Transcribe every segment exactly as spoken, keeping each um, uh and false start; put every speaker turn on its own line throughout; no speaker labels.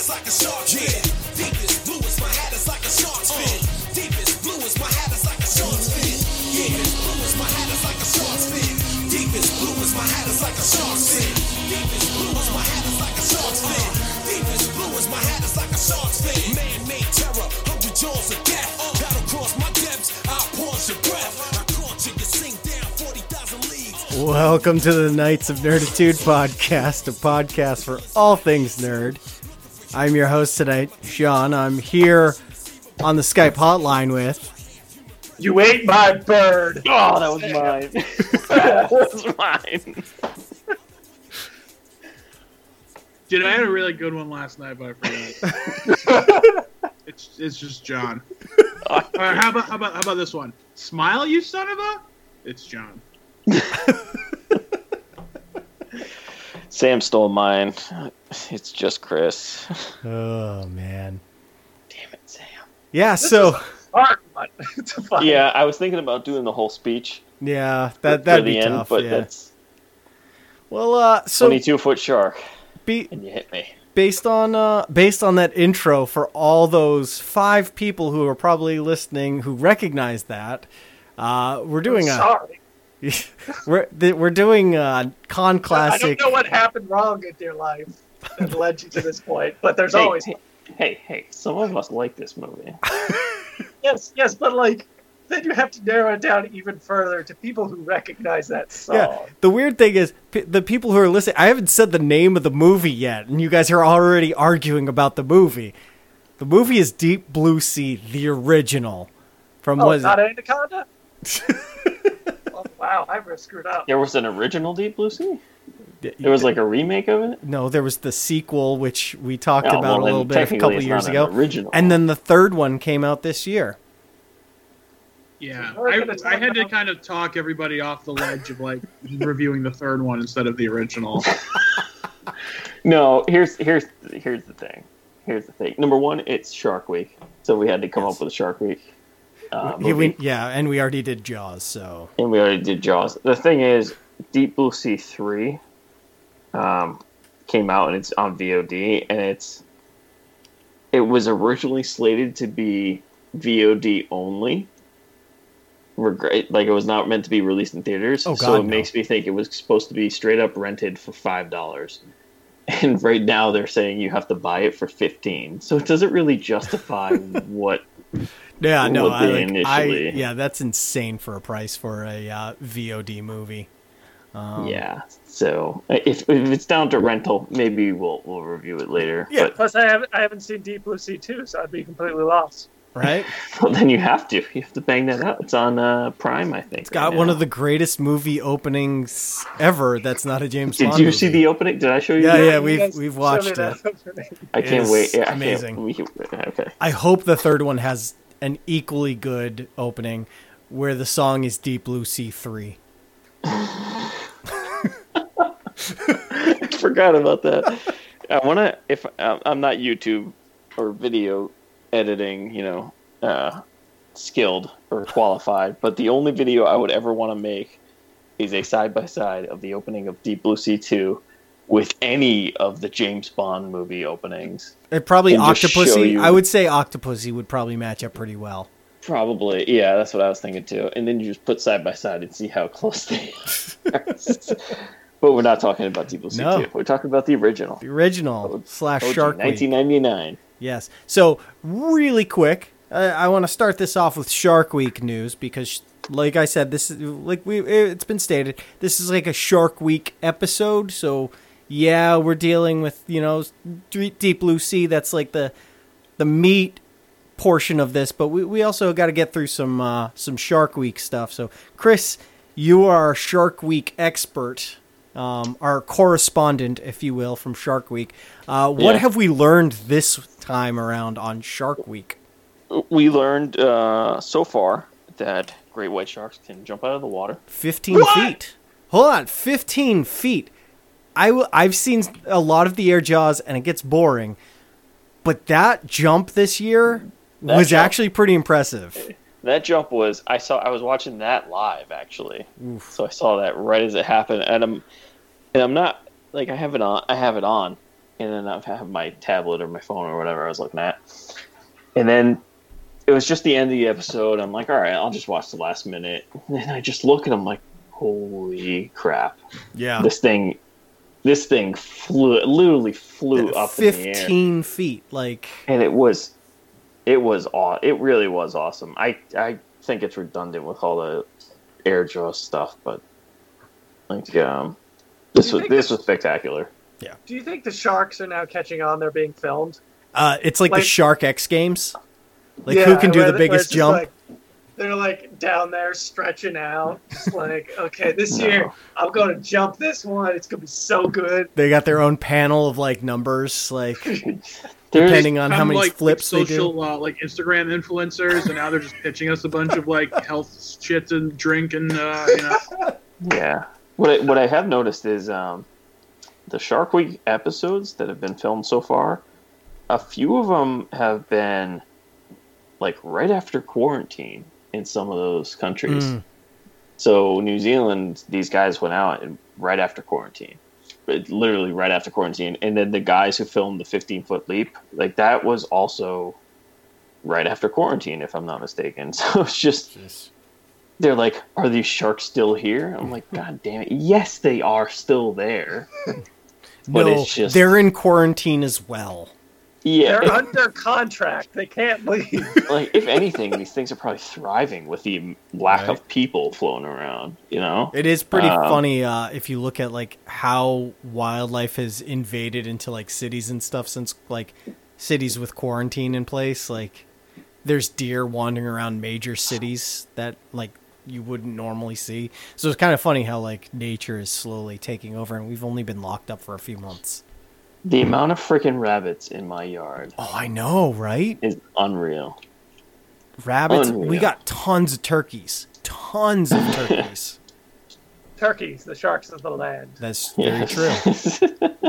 is like a shark's fin. Deepest blue is my hat is like a shark's fin. Deepest blue is my hat is like a shark's fin. Yeah, blue is my hat is like a shark's fin. Deepest blue is my hat is like a shark's fin. Deepest blue is my hat is like a shark's fin. Deepest blue is my hat is like a shark's fin. Man-made terror, hundred jaws of death. Battle cross my depths, I pause your breath. I caught you, you sing down forty thousand leagues.
Welcome to the Knights of Nerditude podcast, a podcast for all things nerd. I'm your host tonight, Sean. I'm here on the Skype hotline with...
You ate my bird!
Oh, that was mine. That was mine.
Dude, I had a really good one last night, but I forgot. it's it's just John. All right, how about how about how about this one? Smile, you son of a! It's John.
Sam stole mine. It's just Chris.
Oh, man.
Damn it, Sam.
Yeah, so...
Hard one. It's fine.
Yeah, I was thinking about doing the whole speech.
Yeah, that,
for
that'd
the
be
end,
tough,
but
yeah.
that's
Well, uh, so...
twenty-two foot shark,
Be,
and you hit me.
based on uh, based on that intro, for all those five people who are probably listening who recognize that, uh, we're doing a...
Sorry.
we're th- we're doing a con
I
classic.
don't know what happened wrong in your life that led you to this point, but there's
Hey,
always...
hey, hey, hey, some of us like this movie.
Yes, yes, but like, then you have to narrow it down even further to people who recognize that song.
Yeah, the weird thing is, p- the people who are listening, I haven't said the name of the movie yet, and you guys are already arguing about the movie. The movie is Deep Blue Sea, the original. From
Oh,
was
not Anaconda? Oh, wow, I really screwed up.
There was an original Deep Blue Sea? There was like a remake of it?
No, there was the sequel, which we talked
Oh,
about
well,
a
then
little bit a
technically
couple
it's
years
not an
ago.
original.
And then the third one came out this year.
Yeah,
We're
I,
gonna talk
I had to
about-
kind of talk everybody off the ledge of like reviewing the third one instead of the original.
No, here's here's here's the thing. Here's the thing. Number one, it's Shark Week, so we had to come up with a Shark Week. Uh,
Yeah,
movie.
we, yeah, and we already did Jaws, so...
And we already did Jaws. The thing is, Deep Blue Sea three um, came out, and it's on V O D, and it's it was originally slated to be V O D only. Regret, like it was not meant to be released in theaters,
Oh,
so
God,
it
no.
makes me think it was supposed to be straight up rented for five dollars. And right now they're saying you have to buy it for fifteen. So it doesn't really justify what.
Yeah, no,
what
I,
they
like, I
initially-
yeah, that's insane for a price for a uh, V O D movie. Um,
Yeah, so if, if it's down to rental, maybe we'll we'll review it later.
Yeah.
But
Plus, I haven't, I haven't seen Deep Blue Sea two, so I'd be completely lost.
right?
well, then you have to. You have to bang that out. It's on uh, Prime, I think.
It's got one of the greatest movie openings ever. That's not a James
Did
Bond
you
movie.
see the opening? Did I show you?
Yeah,
that?
yeah,
You
we've
guys
we've
showed me
watched it.
that opening.
I can't
is
wait. Yeah, I can't-
amazing.
we can- okay.
I hope the third one has an equally good opening, where the song is Deep Blue Sea three.
I forgot about that. I want to. If um, I'm not YouTube or video editing, you know, uh, skilled or qualified, but the only video I would ever want to make is a side by side of the opening of Deep Blue Sea two with any of the James Bond movie openings.
It probably
And just show
Octopussy.
you-
I would say Octopussy would probably match up pretty well.
Probably, yeah, that's what I was thinking too. And then you just put side by side and see how close they are. But we're not talking about Deep Blue Sea
No.
two. We're talking about the original.
The original slash
O G,
Shark Week.
nineteen ninety-nine.
Yes. So, really quick, I, I want to start this off with Shark Week news because, like I said, this is like we it's been stated. This is like a Shark Week episode. So, yeah, we're dealing with you know Deep Blue Sea. That's like the the meat portion of this, but we, we also got to get through some uh, some Shark Week stuff. So, Chris, you are our Shark Week expert. Um, our correspondent, if you will, from Shark Week. Uh, what
Yeah.
have we learned this time around on Shark Week?
We learned uh, so far that great white sharks can jump out of the water.
fifteen feet. Hold on, fifteen feet. I w- I've seen a lot of the air jaws, and it gets boring. But that jump this year
That
was
jump-
actually pretty impressive.
That jump was I saw. I was watching that live actually, so I saw that right as it happened, and I'm and I'm not like I have it on. I have it on, and then I have my tablet or my phone or whatever I was looking at, and then it was just the end of the episode. I'm like, all right, I'll just watch the last minute, and then I just look and I'm like, holy crap!
Yeah,
this thing, this thing flew, literally flew up
fifteen
in the air.
feet, like,
and it was, it was aw- It really was awesome. I I think it's redundant with all the air jaw stuff, but like, um, this was this was spectacular.
Do you think the Sharks are now catching on? They're being filmed.
uh, it's like,
Like-
the Shark X Games. Like,
Yeah,
who can do
where-
the
where
biggest
it's just
jump?
like- they're like down there stretching out, just like, okay, this
No.
year I'm going to jump this one. It's going to be so good.
They got their own panel of like numbers, like
There's,
depending on how
Become,
many
like,
flips
like
they
social,
do.
uh, like Instagram influencers, and now they're just pitching us a bunch of like health shit and drink and uh, you know.
yeah. What I, what I have noticed is um, the Shark Week episodes that have been filmed so far. A few of them have been like right after quarantine in some of those countries.
Mm.
So New Zealand, these guys went out and right after quarantine, but literally right after quarantine. And then the guys who filmed the fifteen foot leap, like that was also right after quarantine, if I'm not mistaken. So it's just, they're like, are these sharks still here? I'm like, God damn it. Yes, they are still there. But
No,
it's just,
they're in quarantine as well.
yeah.
They're under contract. They can't leave.
Like, if anything, these things are probably thriving with the lack
Right.
of people floating around, you know?
It is pretty
Um,
funny uh, if you look at like how wildlife has invaded into like cities and stuff since like cities with quarantine in place. Like there's deer wandering around major cities that like you wouldn't normally see. So it's kind of funny how like nature is slowly taking over, and we've only been locked up for a few months.
The amount of freaking rabbits in my yard
Oh, I know, right?
is unreal.
Rabbits.
Unreal.
We got tons of turkeys. Tons of turkeys.
Turkeys, the Sharks of the land.
That's very
Yeah.
true.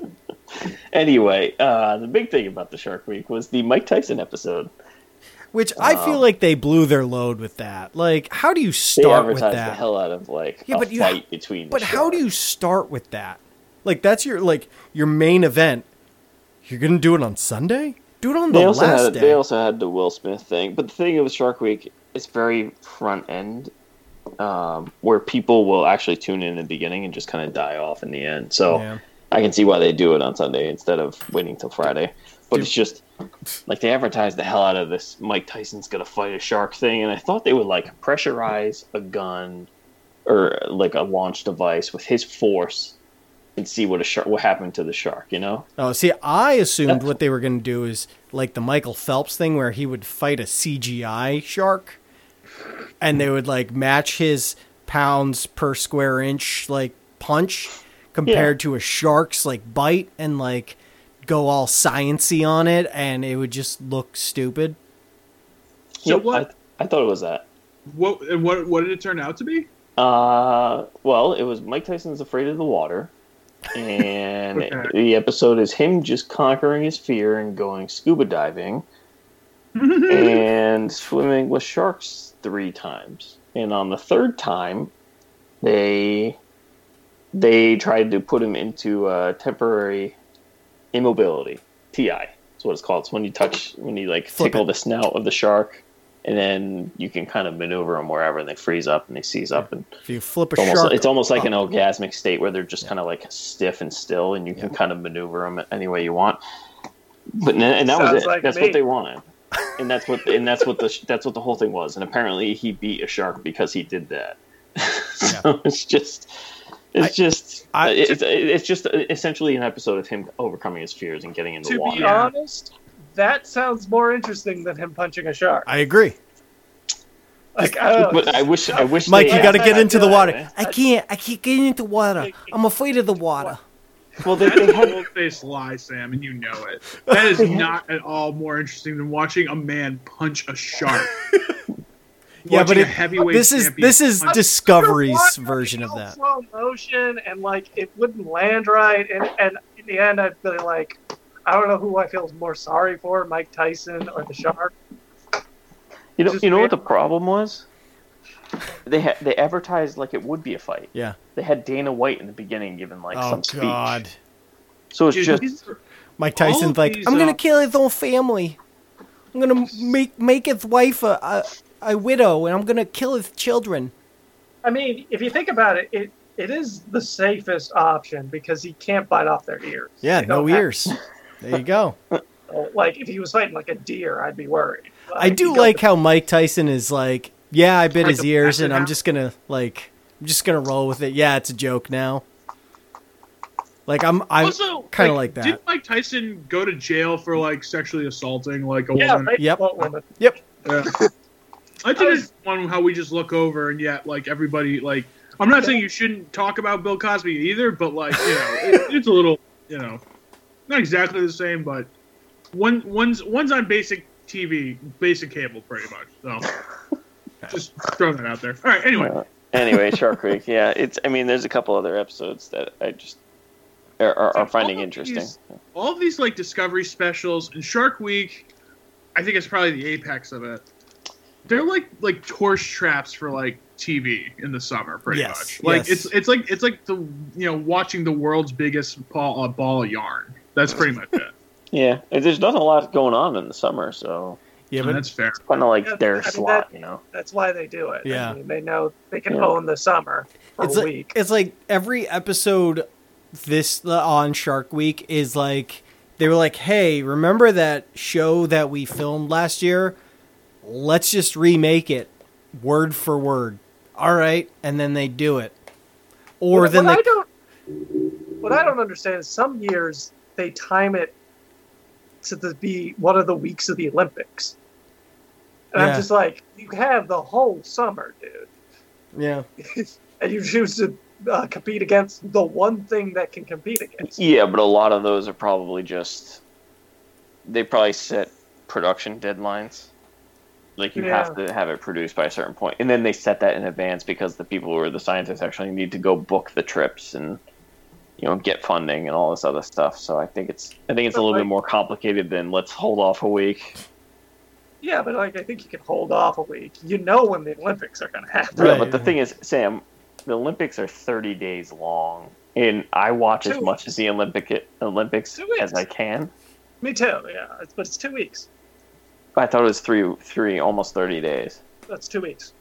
Anyway, uh, the big thing about the Shark Week was the Mike Tyson episode.
Which I feel
Um,
like they blew their load with that. Like, how do you
They
start with
advertised the
that?
hell out of like
Yeah,
a
but you-
fight between.
But
the
how do you
sharks.
start with that? Like, that's your like your main event. You're gonna do it on Sunday? Do it on the
They also
last
had
day.
they also had the Will Smith thing, but the thing with Shark Week, it's very front end, um, where people will actually tune in in the beginning and just kind of die off in the end. So
Yeah.
I can see why they do it on Sunday instead of waiting till Friday. But
Dude.
it's just like they advertised the hell out of this Mike Tyson's gonna fight a shark thing, and I thought they would like pressurize a gun or like a launch device with his force and see what a shark what happened to the shark, you know?
Oh, see, I assumed what they were gonna do is like the Michael Phelps thing, where he would fight a C G I shark, and they would like match his pounds per square inch like punch compared to a shark's like bite, and like go all science-y on it, and it would just look stupid.
So
Yep,
what?
I, I thought it was that.
What and what what did it turn out to be?
Uh, well, it was Mike Tyson's afraid of the water, and
Okay.
the episode is him just conquering his fear and going scuba diving and swimming with sharks three times. And on the third time, they they tried to put him into uh, temporary immobility. T I. That's what it's called. It's when you touch, when you like
Flip
tickle
it.
the snout of the shark, and then you can kind of maneuver them wherever, and they freeze up and they seize up, and
If you flip a
it's almost,
shark,
it's almost like
up-
an orgasmic state where they're just kind of like stiff and still, and you can kind of maneuver them any way you want. But and, and that was
Sounds
it.
like
That's
me.
what they wanted, and that's what and that's what the that's what the whole thing was. And apparently, he beat a shark because he did that. so it's just. It's
I-
just
I-
it's, it's just essentially an episode of him overcoming his fears and getting in the
To
water.
be honest, that sounds more interesting than him punching a shark.
I agree.
Like, I don't know.
But I wish I wish
Mike,
they,
you got to get
I
into the
feel
water.
like-
I can't. I can't get into water. I'm afraid of the water.
well they,
That's
they
a
had
full-faced lie, Sam, and you know it. That is not at all more interesting than watching a man punch a shark.
Yeah, but
Watching a
it,
heavyweight
this is
champion
this is
punch-
Discovery's
Watching
version
it
of
in
that.
slow motion, and like it wouldn't land right, and and in the end, I'd be like, I don't know who I feel more sorry for, Mike Tyson or the shark.
you know
just
you know what
weird.
the problem was. They had they advertised like it would be a fight.
Yeah.
They had Dana White in the beginning giving like
Oh
some speech.
God.
So it's
Dude,
just
these-
Mike
All
Tyson's
of
like,
these,
I'm gonna
uh,
kill his own family. I'm gonna make make his wife a, a a widow, and I'm gonna kill his children.
I mean, if you think about it, it it is the safest option because he can't bite off their ears.
Yeah,
They
no
don't have-
ears. There you go.
Like if he was fighting like a deer, I'd be worried.
I
Like,
do
he
like
goes-
how Mike Tyson is like, yeah, I bit
Like
his
a
ears, and I'm
basset
just gonna like, I'm just gonna roll with it. Yeah, it's a joke now. Like I'm, I
also
kind of like that.
Did Mike Tyson go to jail for like sexually assaulting like a
Yeah,
woman?
right.
Yep.
Well, women.
Yep.
Yeah. I think it's one how we just look over and yet like everybody like I'm not saying you shouldn't talk about Bill Cosby either, but like you know it, it's a little you know not exactly the same, but one one's one's on basic T V, basic cable, pretty much. So just throwing that out there. All right. Anyway,
Uh, anyway, Shark Week. Yeah, it's. I mean, there's a couple other episodes that I just are, are, are finding
all of
interesting.
these- all of these like Discovery specials and Shark Week, I think it's probably the apex of it. They're like like tourist traps for like T V in the summer, pretty
Yes,
much. Like
yes.
it's it's like it's like the you know watching the world's biggest ball, uh, ball of yarn. That's pretty much it.
Yeah, and there's not a lot going on in the summer, so
Yeah,
And
but
that's fair.
kind of like
Yeah,
their
I mean,
slot,
that-
you know.
That's why they do it.
Yeah.
I mean, they know they can
Yeah.
own the summer for
it's
a
like
week.
it's like every episode this uh, on Shark Week is like they were like, hey, remember that show that we filmed last year? Let's just remake it word for word. All right, and then they do it. Or
what,
then
what
they
I don't what I don't understand is some years they time it to the, be one of the weeks of the Olympics. And
Yeah.
I'm just like, you have the whole summer, dude.
yeah.
And you choose to uh, compete against the one thing that can compete against.
Yeah, but a lot of those are probably just they probably set production deadlines. Like you have
Yeah.
to have it produced by a certain point, and then they set that in advance because the people who are the scientists actually need to go book the trips and you know get funding and all this other stuff. So I think it's I think it's a little bit more complicated than let's hold off a week.
Yeah, but like I think you can hold off a week. You know when the Olympics are going to happen.
Yeah,
Right.
but the thing is, Sam, the Olympics are thirty days long, and I watch as
Two
much
weeks.
as the Olympic Olympics
Two weeks.
as I can.
Me too. Yeah, it's, but it's two weeks.
I thought it was three, three, almost thirty days.
That's two weeks.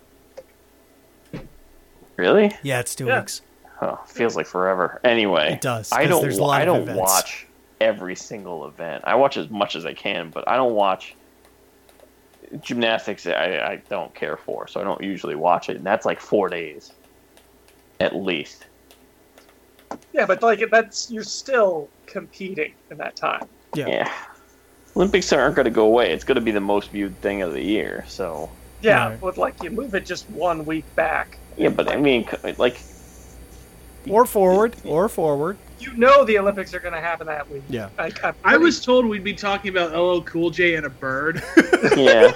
Really?
Yeah, it's two
Yeah.
weeks.
Oh, feels like forever. Anyway,
It does,
I
'cause
don't.
there's a lot
I
of
don't
events.
watch every single event. I watch as much as I can, but I don't watch gymnastics. I, I don't care for, so I don't usually watch it. And that's like four days, at least.
Yeah, but like that's you're still competing in that time.
Yeah.
Yeah. Olympics aren't going to go away. It's going to be the most viewed thing of the year. So
Yeah,
Right.
but like you move it just one week back.
yeah, but I mean, like,
Or forward, or forward.
You know the Olympics are going to happen that week.
Yeah.
I, I'm
I
pretty-
was told we'd be talking about L L Cool J and a bird.
yeah.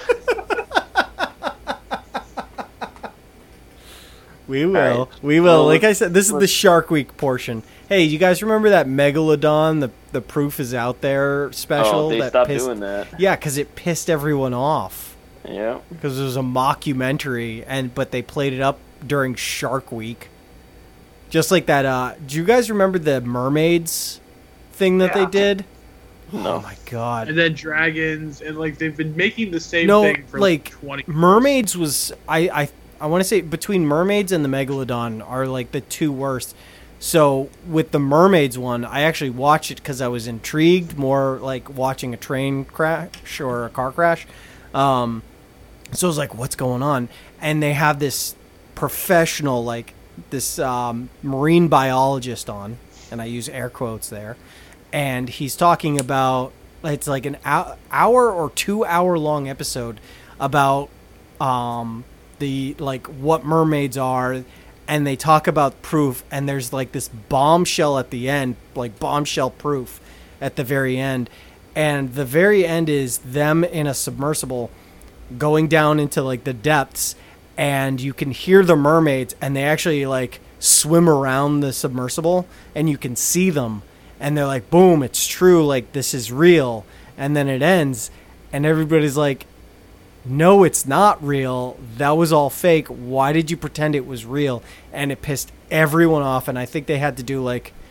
We will.
All right.
We will.
Well,
like I
let's-
said, this is the
let's-
Shark Week portion. Hey, you guys remember that Megalodon, the the proof is out there special?
Oh, they
that
stopped
pissed,
doing that.
Yeah, because it pissed everyone off.
Yeah.
Because it was a mockumentary, and but they played it up during Shark Week. Just like that. Uh, do you guys remember the mermaids thing that
Yeah.
they did?
No.
Oh my god!
And then dragons, and like they've been making the same
No,
thing for
like,
like twenty.
Mermaids was I I I want to say between Mermaids and the Megalodon are like the two worst. So with the Mermaids one, I actually watched it because I was intrigued, more like watching a train crash or a car crash. Um, so I was like, "What's going on?" And they have this professional, like this um, marine biologist on, and I use air quotes there, and he's talking about it's like an hou- hour or two hour long episode about um, the like what mermaids are, and they talk about proof, and there's like this bombshell at the end, like bombshell proof at the very end, and the very end is them in a submersible going down into like the depths, and you can hear the mermaids, and they actually like swim around the submersible, and you can see them, and they're like, boom, it's true, like this is real. And then it ends, and everybody's like, no, it's not real. That was all fake. Why did you pretend it was real? And it pissed everyone off, and I think they had to do like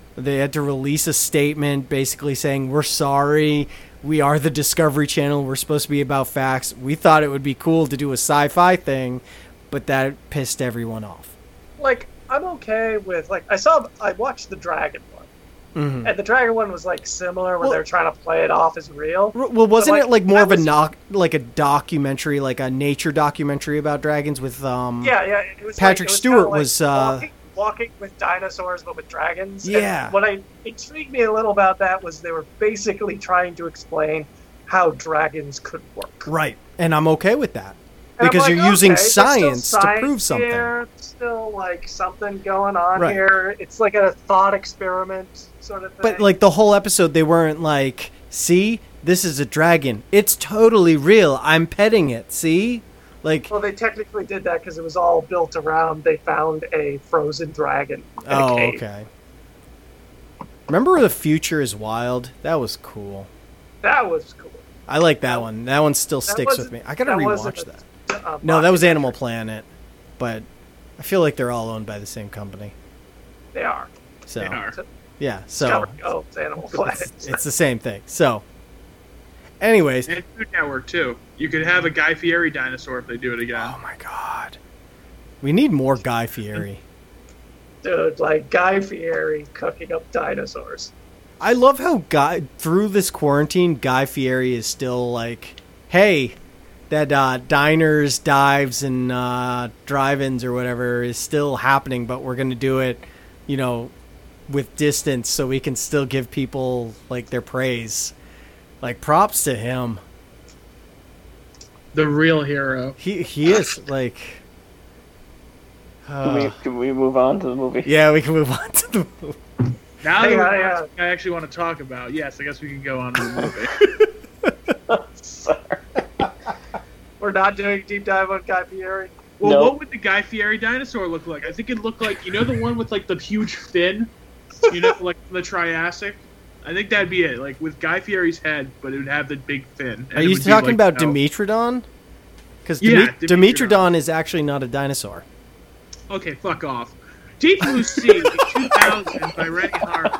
They had to release a statement basically saying, we're sorry. We are the Discovery Channel. We're supposed to be about facts. We thought it would be cool to do a sci-fi thing, but that pissed everyone off.
Like, I'm okay with, like, I saw, I watched the Dragon one.
Mm-hmm.
And the Dragon one was, like, similar, where
Well-
they were trying to play it off as real.
Well, wasn't
like,
it like more
that
of a
was-
knock, like a documentary, like a nature documentary about dragons with um?
Yeah, yeah. It was
Patrick
like, it was
Stewart
kinda like
was, uh,
walking, walking with dinosaurs, but with dragons. And
Yeah.
what I intrigued me a little about that was they were basically trying to explain how dragons could work.
Right, and I'm okay with that
And I'm
because
like,
you're using
okay, there's still
science to
science
prove something.
Here, still like something going on
Right.
here. It's like a thought experiment sort of thing.
But like the whole episode, they weren't like, "See, this is a dragon. It's totally real. I'm petting it. See." Like,
well, they technically did that because it was all built around they found a frozen dragon in
oh,
a cave.
okay. Remember The Future is Wild? That was cool.
That was cool.
I like that one. That one still
That
sticks with
wasn't-
me. I gotta
that wasn't
rewatch
a-
that.
a
No, that was
mockumentary.
Animal Planet, but I feel like they're all owned by the same company.
They are.
So
They are.
yeah, so
Discovery owns Animal Planet.
it's, it's the same thing. So, anyways,
And Food Network too. You could have a Guy Fieri dinosaur if they do it again.
oh my god, we need more Guy Fieri.
Dude, like Guy Fieri cooking up dinosaurs.
I love how Guy through this quarantine, Guy Fieri is still like, hey, that uh, diners, dives, and uh, drive-ins or whatever is still happening, but we're gonna do it, you know, with distance so we can still give people like their praise. Like props to him.
The real hero.
He he is like.
Can we
Uh,
can we move on to the movie?
yeah, we can move on to the movie.
Now
Hang
that
on,
we're
hang
on
on.
I actually want to talk about. Yes, I guess we can go on to the movie.
Sorry.
We're not doing a deep dive on Guy Fieri.
Well,
No.
what would the Guy Fieri dinosaur look like? I think it'd look like, you know, the one with like the huge fin, you know, like the Triassic. I think that'd be it, like with Guy Fieri's head, but it would have the big fin. And
Are
it
you
would be,
talking
like,
about
no-
Dimetrodon? Because
Yeah,
Dimetrodon.
Dimetrodon.
Dimetrodon is actually not a dinosaur.
Okay, fuck off. Deep Blue Sea, two thousand by Rennie Harper.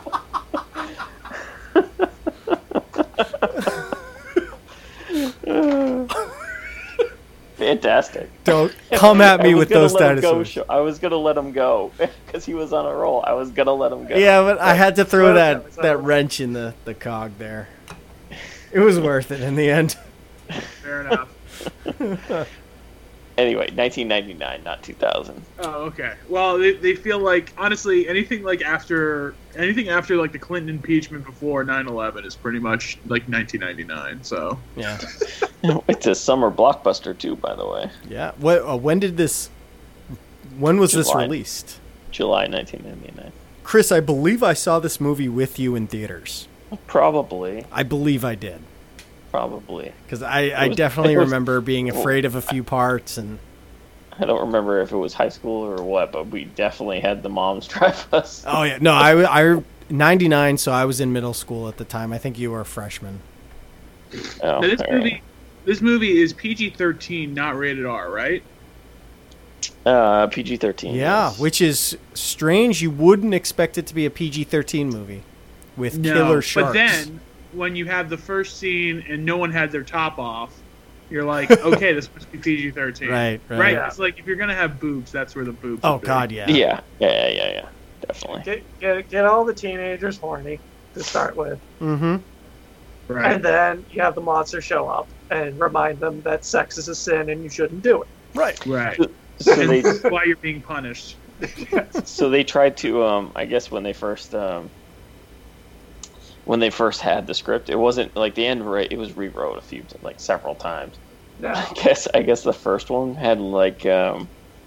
Fantastic.
Don't come at
I
me
was
with
gonna
those
let him go,
dinosaurs.
Sho- I was gonna let him go because he was on a roll. I was gonna let him go.
Yeah, but I had to throw
Sorry,
that,
sorry, sorry.
that wrench in the, the cog there. It was worth it in the end.
Fair enough.
Anyway, nineteen ninety-nine, not two thousand.
Oh, okay. Well, they, they feel like, honestly, anything like after anything after like the Clinton impeachment before nine eleven is pretty much like nineteen ninety-nine. So
Yeah.
It's a summer blockbuster too, by the way.
Yeah. What, uh, when did this... When was this
July.
released?
July nineteen ninety-nine.
Chris, I believe I saw this movie with you in theaters.
Probably,
I believe I did.
probably.
Because I, I
was-
definitely
it was-
remember being afraid of a few parts. And
I don't remember if it was high school or what, but we definitely had the moms drive us.
Oh, yeah. No, I, I ninety-nine, so I was in middle school at the time. I think you were a freshman.
Oh,
now, this
all right.
movie, this movie is P G thirteen, not rated R, right?
Uh, P G thirteen.
Yeah,
yes.
which is strange. You wouldn't expect it to be a P G thirteen movie with killer sharks.
But then when you have the first scene and no one had their top off, you're like, okay, this must be P G thirteen.
Right, right.
Right.
Yeah.
It's like if you're gonna have boobs, that's where the boobs.
Oh,
would be.
God, yeah.
Yeah, yeah, yeah, yeah, definitely.
Get, get, get all the teenagers horny to start with.
Mm-hmm.
Right.
And then you have the monster show up and remind them that sex is a sin and you shouldn't do it.
Right.
Right.
So
And
they,
that's why you're being punished.
so they tried to, um, I guess when they first, um, when they first had the script, it wasn't like the end. Right, it was rewrote a few, like several times.
No.
I guess I guess the first one had like um,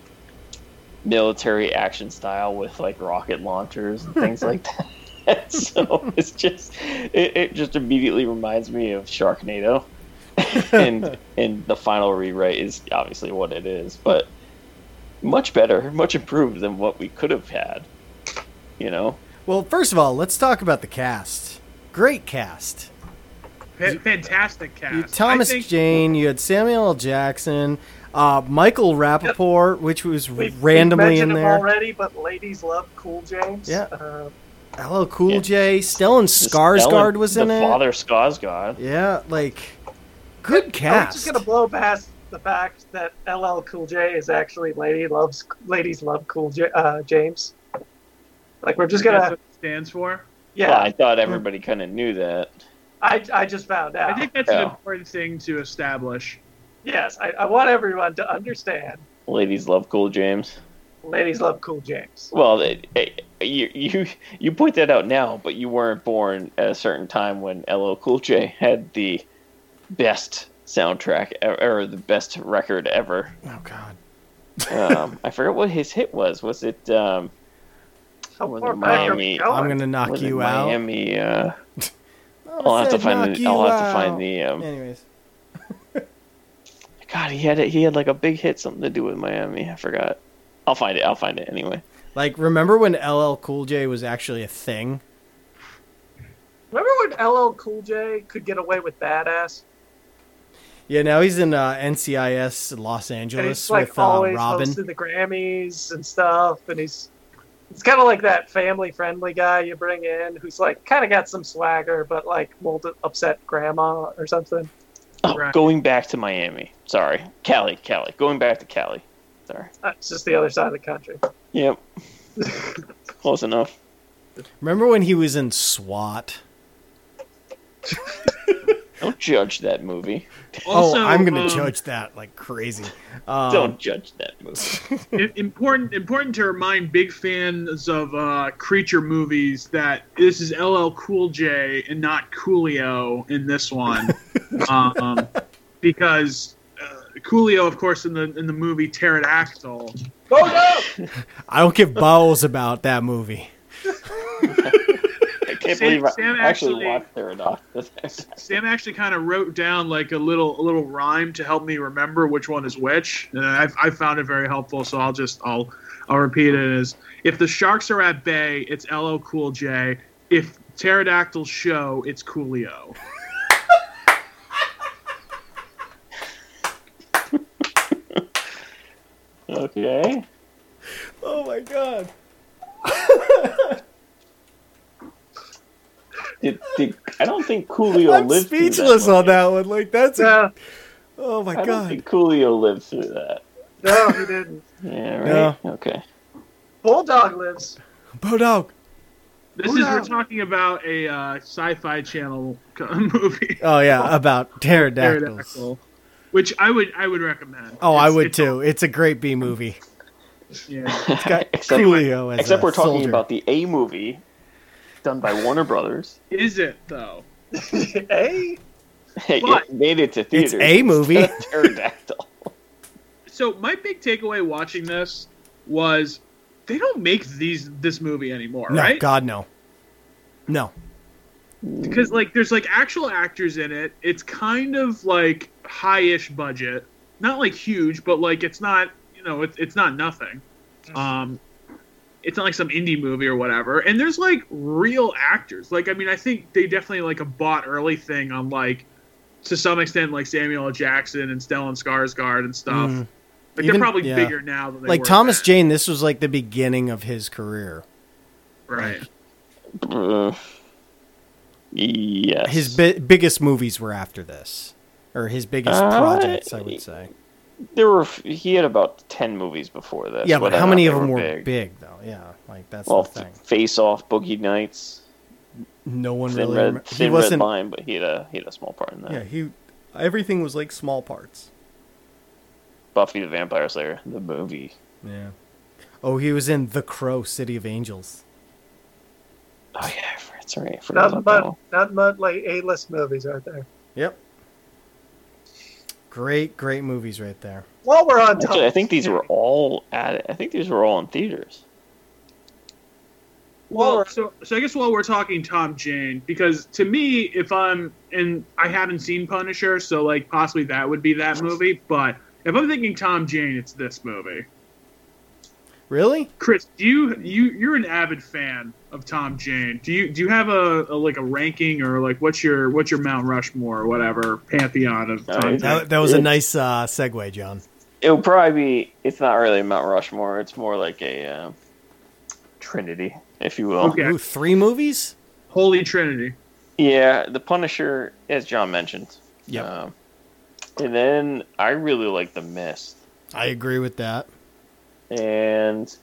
military action style with like rocket launchers and things like that. So it's just it, it just immediately reminds me of Sharknado, and and the final rewrite is obviously what it is, but much better, much improved than what we could have had. You know,
Well, first of all, let's talk about the cast. Great cast.
Fa- Fantastic cast.
You had Thomas
I think,
Jane, you had Samuel L. Jackson, uh, Michael Rappaport, which was
We've,
randomly
we've
in
mentioned him
there.
already, but ladies love Cool James.
Yeah.
Uh,
L L Cool
Yeah.
J, Stellan Skarsgård
Stellan-
was in
the
it.
Father Skarsgård.
Yeah, like good
I'm
cast.
just gonna blow past the fact that L L Cool J is actually Lady Loves Ladies Love Cool J, uh, James. Like we're just
That's
gonna
what it stands for.
yeah.
Well, I thought everybody kind of knew that.
I I just found out.
I think that's an
Yeah.
important thing to establish.
yes, I, I want everyone to understand.
Ladies love Cool James.
Ladies love Cool James.
Well, it, it, you you you point that out now, but you weren't born at a certain time when L L Cool J had the best soundtrack e- or the best record ever.
Oh God.
Um, I forget what his hit was. Was it? Um,
How
was
far
it
back are
Miami?
we going?
I'm gonna knock
was it
you out.
Miami? Uh,
Oh,
I'll have to
said
find
knock
the.
you
I'll have to
out.
find the. Um,
Anyways,
God, he had it. He had like a big hit, something to do with Miami. I forgot. I'll find it. I'll find it anyway.
like remember when L L Cool J was actually a thing?
Remember when L L Cool J could get away with badass?
Yeah, now he's in uh, N C I S Los
And
Angeles
he's like
with uh,
always
Robin.
hosted the Grammys and stuff, and he's it's kind of like that family-friendly guy you bring in who's like kind of got some swagger, but like won't upset grandma or something.
Oh,
Right.
going back to Miami. Sorry, Cali, Cali. Going back to Cali. Sorry.
That's just the other side of the country.
Yep. Close enough.
Remember when he was in SWAT?
Don't judge that movie.
Also,
oh, I'm gonna
um,
judge that like crazy. Um,
Don't judge that movie.
i- important important to remind big fans of uh, creature movies that this is L L Cool J and not Coolio in this one, um, because uh, Coolio, of course, in the in the movie Pterodactyl.
Oh no!
I don't give balls about that movie.
I can't
Sam-
believe I
Sam
actually
actually-
watched Pterodactyl.
Sam actually kind of wrote down like a little a little rhyme to help me remember which one is which, and I I found it very helpful. So I'll just I'll I'll repeat it as if the sharks are at bay, it's L L Cool J. If pterodactyls show, it's Coolio.
Okay.
Oh my god.
Did, did, I don't think Coolio
I'm
lived
speechless
through that
on that one. Like that's a,
Yeah,
oh my
I don't
god.
think Coolio lived through that.
no, he didn't.
Yeah, right? Okay.
Bulldog lives.
Bodog.
This
Oh,
is
no.
we're talking about a uh, sci-fi channel co- movie.
Oh yeah, about pterodactyls.
Pterodactyl, which I would I would recommend.
Oh, I
It's-
would
it's-
too. It's a great B movie.
Yeah.
It's got
Except-
Coolio as
Except
a
we're talking
soldier.
about the A movie done by Warner Brothers.
Is it though?
Hey,
It
But-
made it to theaters.
It's a movie.
instead of Pterodactyl.
So my big takeaway watching this was they don't make these this movie anymore,
No,
right?
God no. No.
Because like there's like actual actors in it. It's kind of like high-ish budget, not like huge, but like it's not you know it's it's not nothing. Um, it's not like some indie movie or whatever. And there's like real actors. Like I mean, I think they definitely like a bought early thing on like to some extent like Samuel L. Jackson and Stellan Skarsgård and stuff.
Mm.
Like
Even-
they're probably
yeah.
bigger now than they
Like
were
Thomas
then.
Jane, this was like the beginning of his career.
Right.
Uh, yes.
His bi- biggest movies were after this, or his biggest
Uh,
projects, I would say.
There were he had about ten movies before this.
Yeah, but
whether
how
or
many
not
of
they
them were
big.
big. though? Yeah, like that's
Well,
the thing.
Face Off, Boogie Nights,
No one
Thin
really.
Red,
remem- he
Thin Red
wasn't.
Line, but he had a he had a small part in that.
Yeah, he. Everything was like small parts.
Buffy the Vampire Slayer, the movie.
Yeah. Oh, he was in The Crow, City of Angels.
Oh yeah, that's right. I forgot
nothing
about that
but
one.
nothing but like A-list movies right there.
Yep. Great, great movies right there.
While we're on
Actually, I
top,
think these were all at. I think these were all in theaters.
Well, so so I guess while we're talking Tom Jane, because to me, if I'm and I haven't seen Punisher, so like possibly that would be that movie. But if I'm thinking Tom Jane, it's this movie.
Really?
Chris, do you you you're an avid fan of Tom Jane? Do you do you have a, a like a ranking or like what's your what's your Mount Rushmore or whatever pantheon of
Uh,
Tom Jane?
That, that was a
It's-
nice uh, segue, John.
It would probably be. It's not really Mount Rushmore. It's more like a uh, Trinity. if you will.
Okay.
Ooh, three movies?
Holy Trinity.
Yeah, The Punisher, as John mentioned.
Yep.
Um, and then I really like The Mist.
I agree with that.
And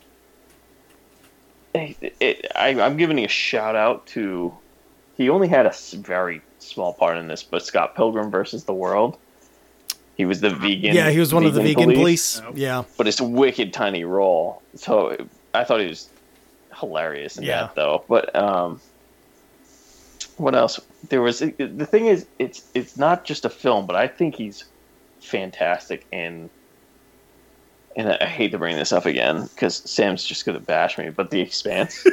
it, it, I, I'm giving a shout out to. He only had a s- very small part in this, but Scott Pilgrim versus the World. He was the vegan.
Yeah, he was one of the vegan police.
police.
Yeah.
But it's a wicked tiny role. So I thought he was hilarious in
Yeah.
that, though. But um, what else? There was the thing is, it's it's not just a film, but I think he's fantastic in. And I hate to bring this up again because Sam's just going to bash me. But The Expanse.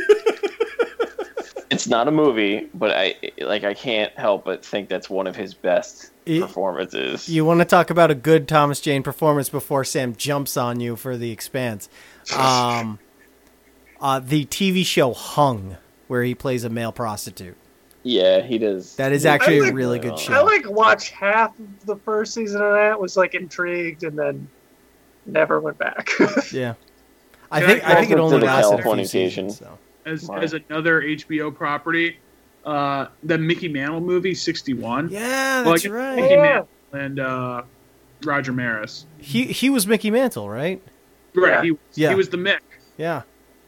It's not a movie, but I like I can't help but think that's one of his best
It-
performances.
You want to talk about a good Thomas Jane performance before Sam jumps on you for The Expanse. Um, uh, the T V show Hung, where he plays a male prostitute.
Yeah, he does.
That is actually
I
a
like-
really good
I
show.
like watched half of the first season of that, was like intrigued, and then never went back.
Yeah. I
Can
think
I
I think it
also
only
do the
lasted a few
Californication?
seasons. So.
As
Right.
as another H B O property, uh, the Mickey Mantle movie, sixty-one.
Yeah,
Well, I
that's
guess
right.
Mickey
Yeah.
Mantle and uh, Roger Maris.
He he was Mickey Mantle, right?
Right.
Yeah.
He,
Yeah.
he was the Mick.
Yeah.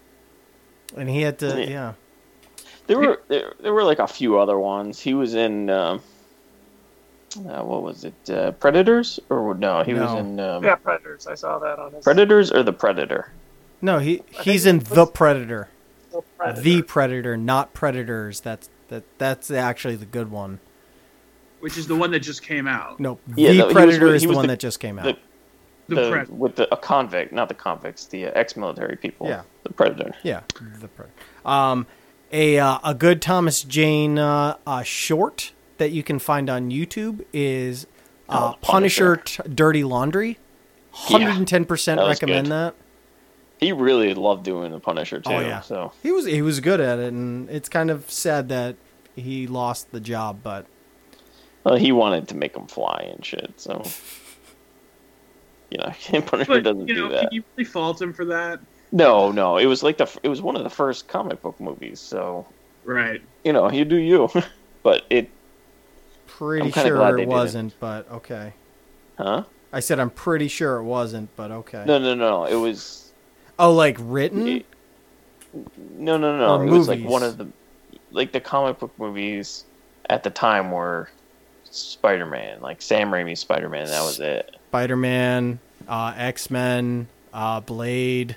And he had to,
Yeah.
yeah.
There were there, there were like a few other ones. He was in um, uh, what was it? Uh, Predators or no? He was
No.
in um,
Yeah, Predators. I saw that on his
Predators or The Predator.
No, he
I
he's
think
in
it
The
was-
Predator.
Predator.
The Predator, not Predators. That's that that's actually the good one.
Which is the one that just came out.
No,
Yeah,
The
no, he was
Predator
with-
is
he
the
was
one
the-
that just came out.
the-
The,
The,
Pred-
with the a convict, not the convicts, the uh, ex-military people.
Yeah.
The Predator.
Yeah, The Predator. Um, a uh, a good Thomas Jane uh, uh, short that you can find on YouTube is uh,
Oh,
Punisher
Punisher.
T- Dirty Laundry. one hundred ten percent
that was
recommend
good.
that.
He really loved doing the Punisher too.
Oh, yeah.
So
He was he was good at it, and it's kind of sad that he lost the job, but
well, he wanted to make him fly and shit. So you know, Punisher
but,
doesn't
you know,
do that.
can you really fault him for that?
No, no, it was like the it was one of the first comic book movies. So
Right.
you know, you do you. But it,
pretty
I'm kinda glad
sure
they
it
did it.
wasn't. But okay,
huh?
I said I'm pretty sure it wasn't, but okay.
No, no, no, it was.
Oh, like written?
It, no, no, no.
Or
It was like
movies.
one of the, like the comic book movies at the time were Spider-Man, like Sam Raimi's Spider-Man. That was it.
Spider-Man, uh, X-Men, uh, Blade.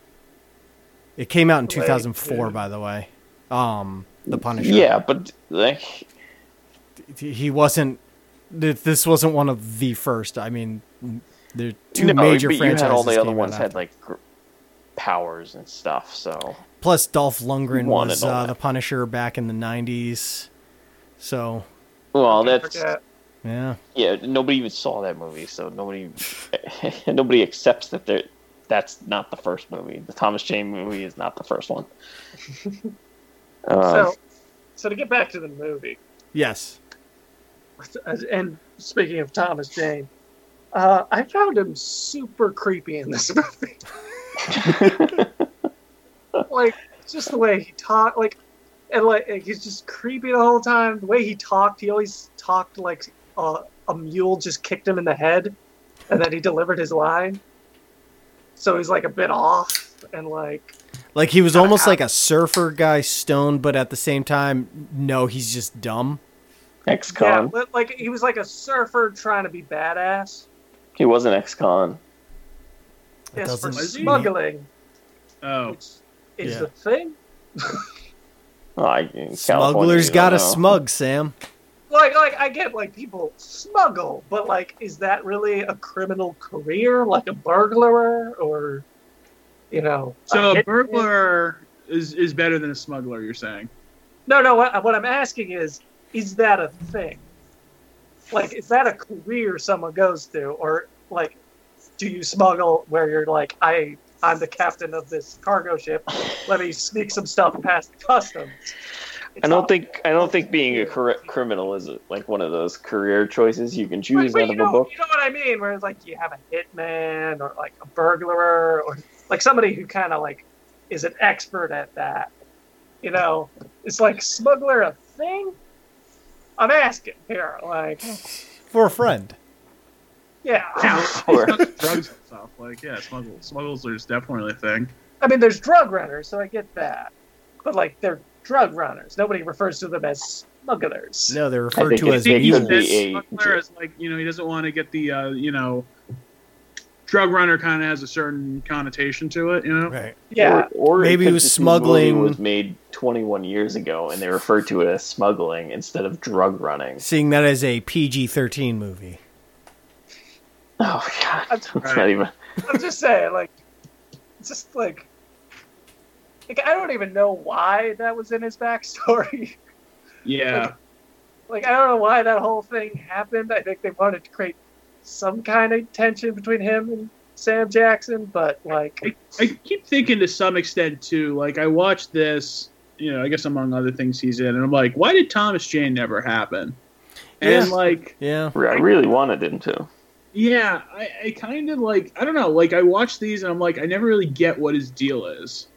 It came out in
Blade,
two thousand four,
yeah.
by the way. Um, The Punisher.
Yeah, but like,
He wasn't. th- This wasn't one of the first. I mean, the two
no,
major
but you
franchises.
had all the other
came out
ones
after.
had like gr- powers and stuff. So
Plus, Dolph Lundgren
wanted
was
all
uh,
that.
the Punisher back in the nineties. So,
well,
Don't
that's
forget.
yeah.
yeah. Nobody even saw that movie, so nobody nobody accepts that they're. That's not the first movie. The Thomas Jane movie is not the first one. Um,
So, so to get back to the movie,
Yes.
and speaking of Thomas Jane, uh, I found him super creepy in this movie. Like, just the way he talked, like, and like he's just creepy the whole time. The way he talked, he always talked like uh, a mule just kicked him in the head, and then he delivered his line. So he's like a bit off, and like,
Like he was
Kinda
almost
out.
like a surfer guy, stoned, but at the same time, no, he's just dumb.
yeah,
ex-con.
but, like he was like a surfer trying to be badass.
He was an ex-con.
It
Yes, for
doesn't
Was he?
smuggling,
Oh.
which is
Yeah.
the thing.
Oh, I, in California,
Smugglers
you don't
gotta
know.
smug, Sam.
Like, like I get like people smuggle, but like, is that really a criminal career, like a burglar, or you know?
So a
hit-
burglar is, is better than a smuggler, you're saying?
No, no. What, what I'm asking is, is that a thing? Like, is that a career someone goes to, or like, do you smuggle where you're like, I, I'm the captain of this cargo ship. Let me sneak some stuff past customs. It's
I don't
not-
think I don't think being a cor- criminal is like one of those career choices you can
Right,
choose
but
out
you
of a
know,
book.
you know what I mean? Where it's like you have a hitman or like a burglar or like somebody who kind of like is an expert at that. you know, is like smuggler a thing? I'm asking here, like,
For a friend.
yeah.
Yeah,
Or-
drugs and stuff. Like, yeah, smuggle, smuggles is definitely a thing.
I mean, there's drug runners, so I get that. But, like, they're drug runners. Nobody refers to them as smugglers.
No, they're
I
referred
think
to
it-
as
it
mules.
could be a-
Smuggler is like, you know, he doesn't want to get the, uh, you know, drug runner kind of has a certain connotation to it, you know?
Right.
Yeah.
Or, or
Maybe
it
it
could
was
just be the movie
smuggling-
was made twenty-one years ago, and they referred to it as smuggling instead of drug running.
Seeing that as a P G thirteen movie.
Oh god, it's
Right.
not even.
I'm just saying, like, it's just like, like, I don't even know why that was in his backstory.
Yeah.
Like, I don't know why that whole thing happened. I think they wanted to create some kind of tension between him and Sam Jackson, but, like,
I, I keep thinking to some extent, too, like, I watched this, you know, I guess among other things he's in, and I'm like, why did Thomas Jane never happen? And,
Yeah.
like,
Yeah.
I really wanted him to.
yeah, I, I kind of, like, I don't know, like, I watch these, and I'm like, I never really get what his deal is.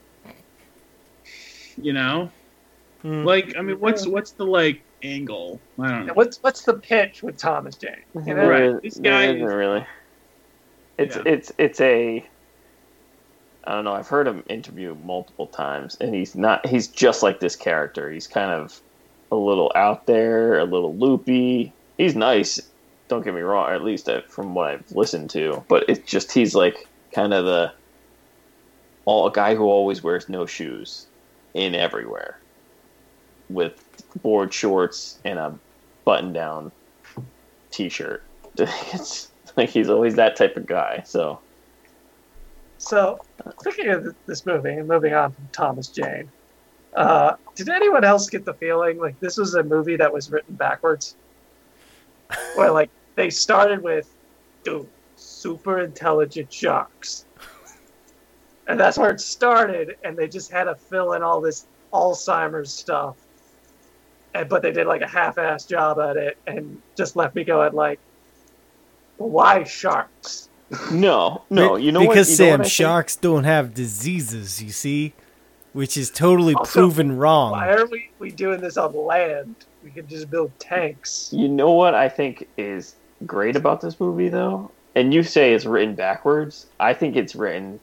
You know?
Hmm.
Like, I mean, what's what's the, like, angle? I don't know.
what's what's the pitch with Thomas Jane? You know?
Right.
There-
This
there
guy
isn't
is-
really. It's
Yeah.
it's it's a. I don't know. I've heard him interview multiple times, and he's not. He's just like this character. He's kind of a little out there, a little loopy. He's nice. Don't get me wrong. Or at least uh, from what I've listened to, but it's just he's like kind of the all a guy who always wears no shoes in everywhere, with board shorts and a button-down T-shirt. It's like he's always that type of guy. So
So, speaking of th- this movie, and moving on from Thomas Jane, uh, did anyone else get the feeling like this was a movie that was written backwards? Where, like, they started with, dude, super intelligent sharks. And that's where it started, and they just had to fill in all this Alzheimer's stuff. And, but they did, like, a half-assed job at it, and just left me going, like, why sharks?
no, no, you know what?
Because
You know
Sam,
what I think?
sharks don't have diseases, you see? Which is totally
Also,
proven wrong.
Why are we, we doing this on land? We could just build tanks.
You know what I think is great about this movie, though? And you say it's written backwards. I think it's written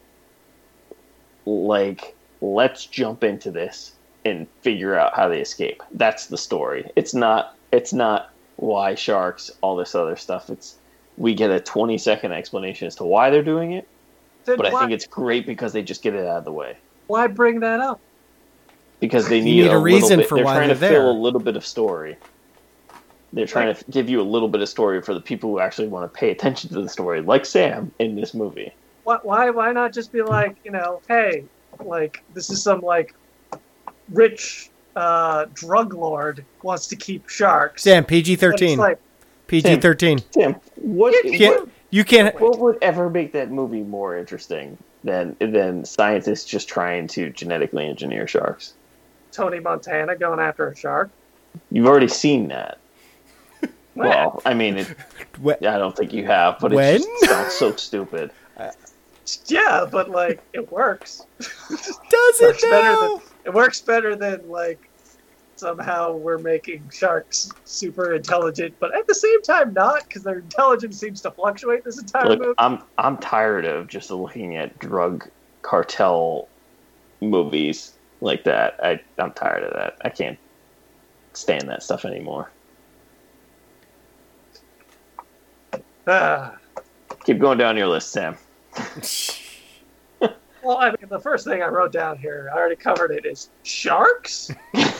like, let's jump into this and figure out how they escape. That's the story. It's not. It's not why sharks, all this other stuff. It's we get a twenty second explanation as to why they're doing it.
Then
But I
why,
think it's great because they just get it out of the way.
why bring that up?
Because they
You
need,
need a
a,
reason
little bit,
for
they're
why
trying
they're
to fill
there.
a little bit of story. They're trying to give you a little bit of story for the people who actually want to pay attention to the story, like Sam in this movie.
Why, why, why not just be like, you know, hey, like this is some like rich uh, drug lord wants to keep sharks.
Sam, P G
But it's
thirteen.
like,
P G thirteen.
Sam, what,
You
You can't,
what,
you can't.
what would ever make that movie more interesting than than scientists just trying to genetically engineer sharks?
Tony Montana going after a shark.
You've already seen that.
When?
Well, I mean, it,
When?
I don't think you have, but
When?
it just sounds so stupid.
Yeah, but like it works.
Does it
Works better
now?
than it works better than like somehow we're making sharks super intelligent, but at the same time not, because their intelligence seems to fluctuate this entire
Look,
movie.
I'm I'm tired of just looking at drug cartel movies like that. I I'm tired of that. I can't stand that stuff anymore.
Ah.
Keep going down your list, Sam.
Well, I mean, the first thing I wrote down here, I already covered it, is sharks?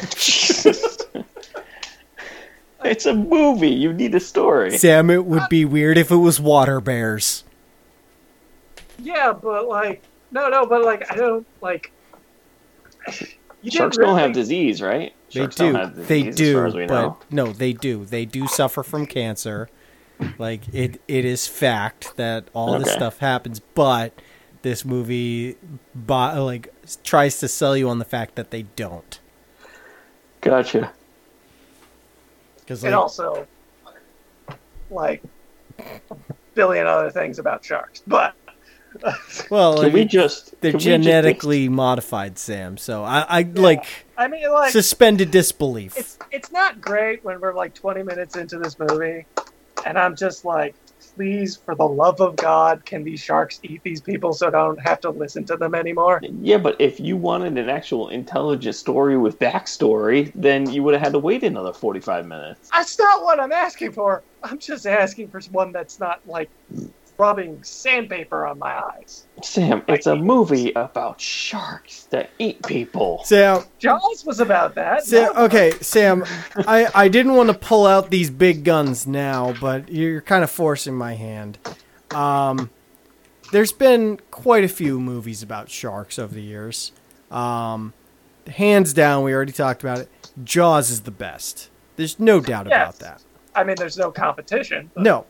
It's a movie. You need a story.
Sam, it would be weird if it was water bears.
Yeah, but like, no, no, but like, I don't, like, you
Sharks
didn't
don't
really,
have disease, right?
They
Sharks
do.
don't have
They
disease, as far
do.
as we
But
know.
no, they do. They do suffer from cancer. Like it, it is fact that all this
Okay.
stuff happens. But this movie, bo- like, tries to sell you on the fact that they don't.
Gotcha.
Because
and
like,
also, like, a billion other things about sharks. But,
Well,
Can
like,
we just?
they're
can we just-
genetically modified, Sam. So I, I like
I mean, like,
suspended disbelief.
it's it's not great when we're like twenty minutes into this movie, and I'm just like, please, for the love of God, can these sharks eat these people so I don't have to listen to them anymore?
Yeah, but if you wanted an actual intelligent story with backstory, then you would have had to wait another forty-five minutes.
That's not what I'm asking for. I'm just asking for one that's not like rubbing sandpaper on my eyes.
Sam, it's a movie about sharks that eat people.
Sam,
Jaws was about that.
Sam,
No.
okay, Sam, I, I didn't want to pull out these big guns now, but you're kind of forcing my hand. Um, there's been quite a few movies about sharks over the years. Um, hands down, we already talked about it. Jaws is the best. There's no doubt about
Yes.
that.
I mean, there's no competition. but-
No.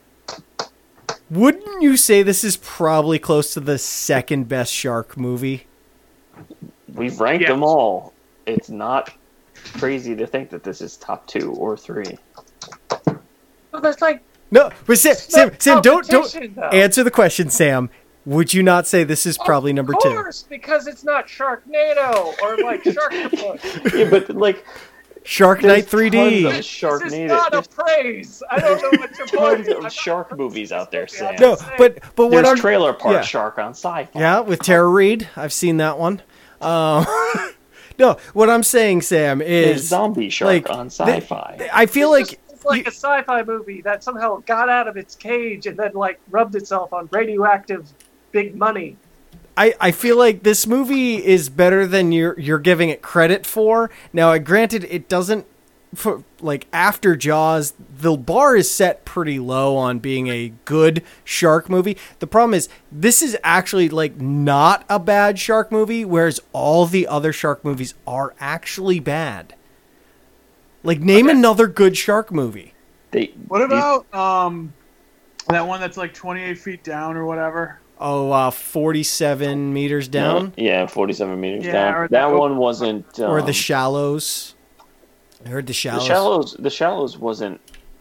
Wouldn't you say this is probably close to the second best shark movie?
We've ranked
Yes.
them all. It's not crazy to think that this is top two or three.
But there's like
No, but Sam, Sam,
no
Sam, don't don't
competition, though.
answer the question, Sam. Would you not say this is probably number
Of
two?
course, because it's not Sharknado or like Sharktopus.
Yeah, but like
Shark
there's
Night three D.
tons of
This is
Sharknado.
not a
There's
praise. I don't know what you're
tons
pointing.
of
I'm not
shark
praising
movies
this
out there,
movie. I'm
Sam.
No,
just saying-
but but what
There's
I'm
Trailer Park
yeah.
Shark on Sci-Fi.
yeah with Tara Reid. I've seen that one. Um, no, what I'm saying, Sam,
There's
is
Zombie Shark
like,
on
the-
Sci-Fi.
I feel
It's
like
just- it's like
you-
a sci-fi movie that somehow got out of its cage and then like rubbed itself on radioactive big money.
I, I feel like this movie is better than you're you're giving it credit for. Now, uh, granted, it doesn't. For, like after Jaws, the bar is set pretty low on being a good shark movie. The problem is this is actually like not a bad shark movie, whereas all the other shark movies are actually bad. Like name
Okay.
another good shark movie.
They,
What
these-
about um that one that's like twenty-eight feet down or whatever?
Oh, uh, forty-seven meters down,
Yeah, forty-seven meters
Yeah,
down.
or
That
that-
one wasn't. Um,
or The Shallows. I heard The
the
Shallows.
shallows. The shallows wasn't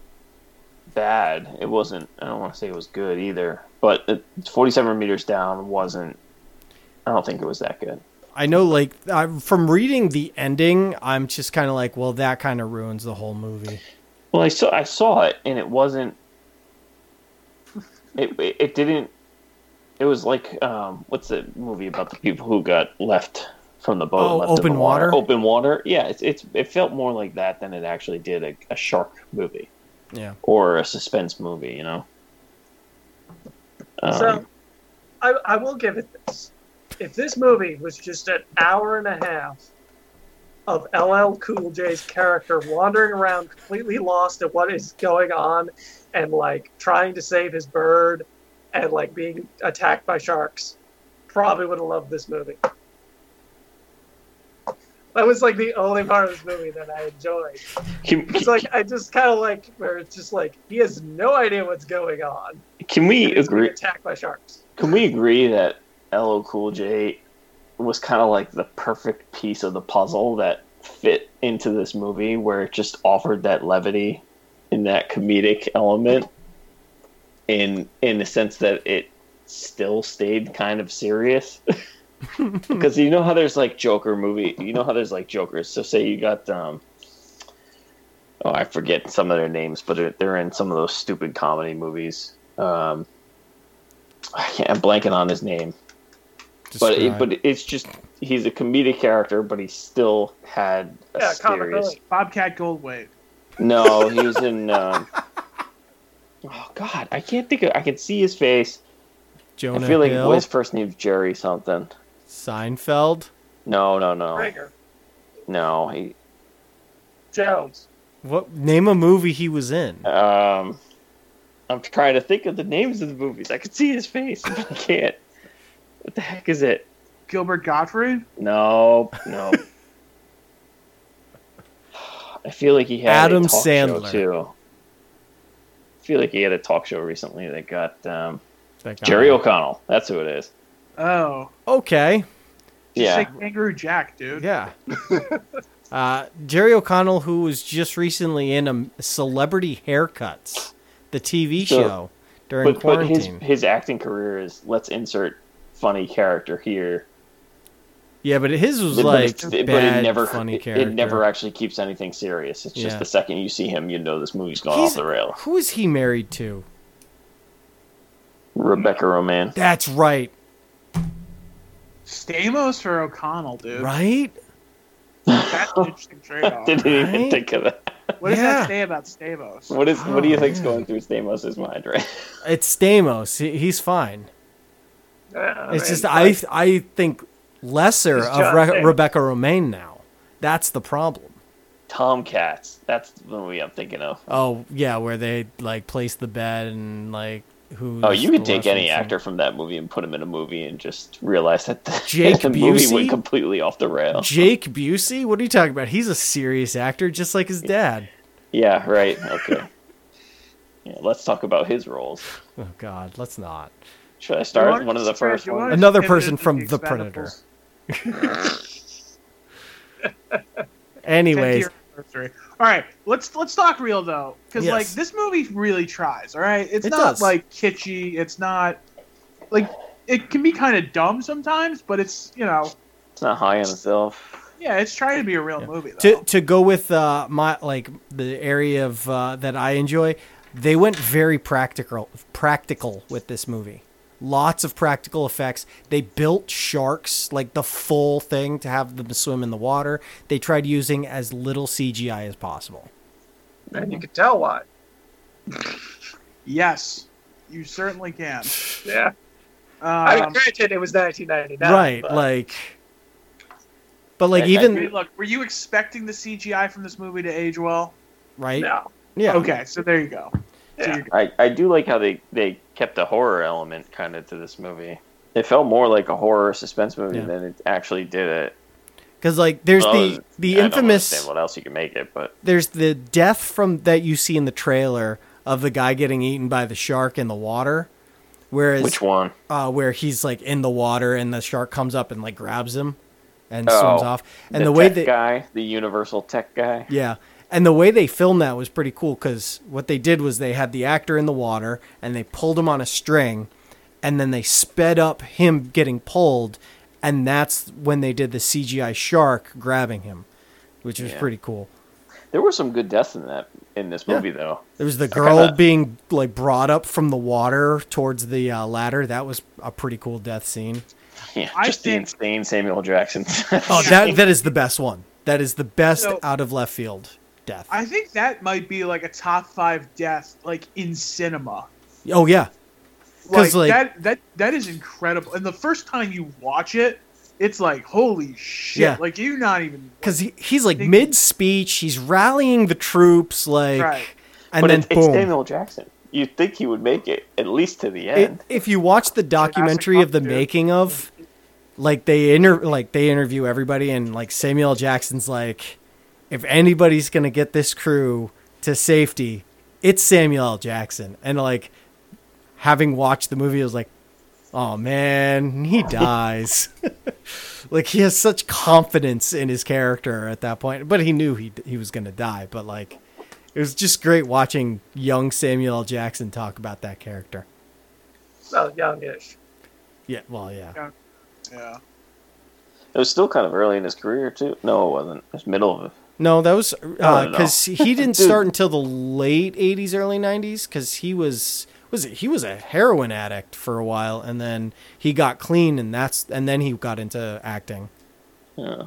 bad. It wasn't. I don't want to say it was good either. But it, forty-seven meters down wasn't. I don't think it was that good.
I know, like, I, from reading the ending, I'm just kind of like, well, that kind of ruins the whole movie.
Well, I saw. I saw it, and it wasn't. It it, it didn't. It was like um, what's the movie about the people who got left from the boat?
Oh,
left in
Open
the water?
Water?
Open water. Yeah, it's it's it felt more like that than it actually did a, a shark movie
Yeah.
or a suspense movie. You know. Um,
So, I, I will give it this. If this movie was just an hour and a half of L L Cool J's character wandering around completely lost at what is going on and, like, trying to save his bird and, like, being attacked by sharks, probably would have loved this movie. That was, like, the only part of this movie that I enjoyed.
can,
It's like, I just kind of like where it's just like, he has no idea what's going on.
can we
and he's being
agree?
attacked by sharks.
Can we agree that L L Cool J was kind of like the perfect piece of the puzzle that fit into this movie, where it just offered that levity and that comedic element, in in the sense that it still stayed kind of serious. Because you know how there's like Joker movie, you know how there's like Jokers. So say you got um, oh I forget some of their names, but they're, they're in some of those stupid comedy movies. Um, I can't, I'm blanking on his name. But it,
Describe.
but it's just he's a comedic character, but he still had a
Yeah,
serious.
comic
Bobcat Goldthwait.
No, he was in. Um... Oh God, I can't think of. I can see his face.
Jonah
I feel like
Hill,
his first name's Jerry something.
Seinfeld.
No, no, no,
Rager,
no. He
Jones.
What name a movie he was in?
um. I'm trying to think of the names of the movies. I can see his face, but I can't. What the heck is it?
Gilbert Gottfried.
No, no. I feel like he had
Adam
a talk
Sandler.
show too. I feel like he had a talk show recently that got um,
That guy.
Jerry O'Connell. That's who it is.
Oh,
Okay.
just
Yeah.
say Kangaroo Jack, dude.
Yeah. uh, Jerry O'Connell, who was just recently in a Celebrity Haircuts, the T V
So-
show. during
but, but his
quarantine.
his acting career is let's insert funny character here.
Yeah, but his was
But
like
it's- it-
bad,
but it never
funny
it,
character.
it never actually keeps anything serious. It's just
Yeah.
the second you see him, you know this movie's gone
He's-
off the rail.
Who is he married to?
Rebecca Romaine.
That's right.
Stamos for O'Connell, dude.
Right?
That's an interesting trade-off.
Didn't even
Right?
think of that.
What does
Yeah.
that say about Stamos?
What is what do you
Oh,
think's
man.
going through Stamos' mind, right?
It's Stamos. He, he's fine.
Yeah,
It's
mean,
just
like,
I I think lesser
It's
of
John
Re-
Hamm.
Rebecca Romaine now. That's the problem.
Tomcats. That's the movie I'm thinking of.
Oh yeah, where they like place the bed and like who.
Oh, you could take any actor from that movie and put him in a movie and just realize that the,
Jake
the movie
Busey?
went completely off the rails.
Jake Busey. What are you talking about? He's a serious actor, just like his dad.
Yeah, right. Okay. Yeah, let's talk about his roles.
Oh God, let's not.
Should I
You
start
wanna
one of the
just try-
first
you wanna
ones?
Another
just pivot
person
into
from The Predator.
Expendables?
Anyways,
ten-year anniversary. All right, let's let's talk real though, because
Yes.
like this movie really tries. All right, it's
It
not
does.
like kitschy. It's not like it can be kind of dumb sometimes, but it's you know
It's not high on itself.
yeah, it's trying to be a real
Yeah.
movie though.
to to go with uh, my like the area of uh, that I enjoy, they went very practical practical with this movie. Lots of practical effects. They built sharks, like the full thing, to have them swim in the water. They tried using as little C G I as possible.
and you can tell why.
Yes, you certainly can.
Yeah. I mean,
Um,
granted, it was nineteen ninety-nine.
right,
but-
like, but like
I- I
I mean,
even
look, were you expecting the C G I from this movie to age well?
right,
No.
yeah,
Okay, so there you go. So
Yeah.
you're-
I, I do like how they, they kept the horror element kind of to this movie. It felt more like a horror suspense movie
Yeah.
than it actually did it.
because like there's
Well,
the the
I don't
infamous.
understand what else you can make it, but
There's the death from that you see in the trailer of the guy getting eaten by the shark in the water, whereas
which one?
uh, where he's like in the water and the shark comes up and like grabs him and
Oh,
swims off. And the,
the,
way
tech
they
guy, the universal tech guy.
yeah, and the way they filmed that was pretty cool because what they did was they had the actor in the water and they pulled him on a string, and then they sped up him getting pulled, and that's when they did the C G I shark grabbing him, which was
Yeah.
pretty cool.
There were some good deaths in that in this
Yeah.
movie, though.
There was the
I
girl
kinda-
being like brought up from the water towards the uh, ladder. That was a pretty cool death scene.
Yeah,
I
just
think-
the insane Samuel Jackson.
Oh, that that is the best one. That is the best
So-
out of left field death.
I think that might be like a top five death, like in cinema.
Oh yeah,
Like,
'Cause, like-
that that that is incredible. And the first time you watch it, it's like holy shit!
Yeah.
Like you're not even
because he, he's like
Think-
mid speech. He's rallying the troops, like,
Right.
and
but
then
it's, it's
boom.
Samuel Jackson. You'd think he would make it at least to the
It,
end.
if you watch the documentary of the
dude.
making of, like they inter like they interview everybody, and like Samuel L. Jackson's like, if anybody's gonna get this crew to safety, it's Samuel L. Jackson. And like having watched the movie, I was like, oh man, he dies. Like he has such confidence in his character at that point, but he knew he he was gonna die. But like, it was just great watching young Samuel L. Jackson talk about that character.
Well, youngish.
Yeah, well, yeah.
yeah.
It was still kind of early in his career too. No, it wasn't. It was middle of it.
No, that was
no, no.
because he didn't
Dude.
start until the late eighties, early nineties. Because he was was it, he was a heroin addict for a while, and then he got clean, and that's and then he got into acting.
Yeah.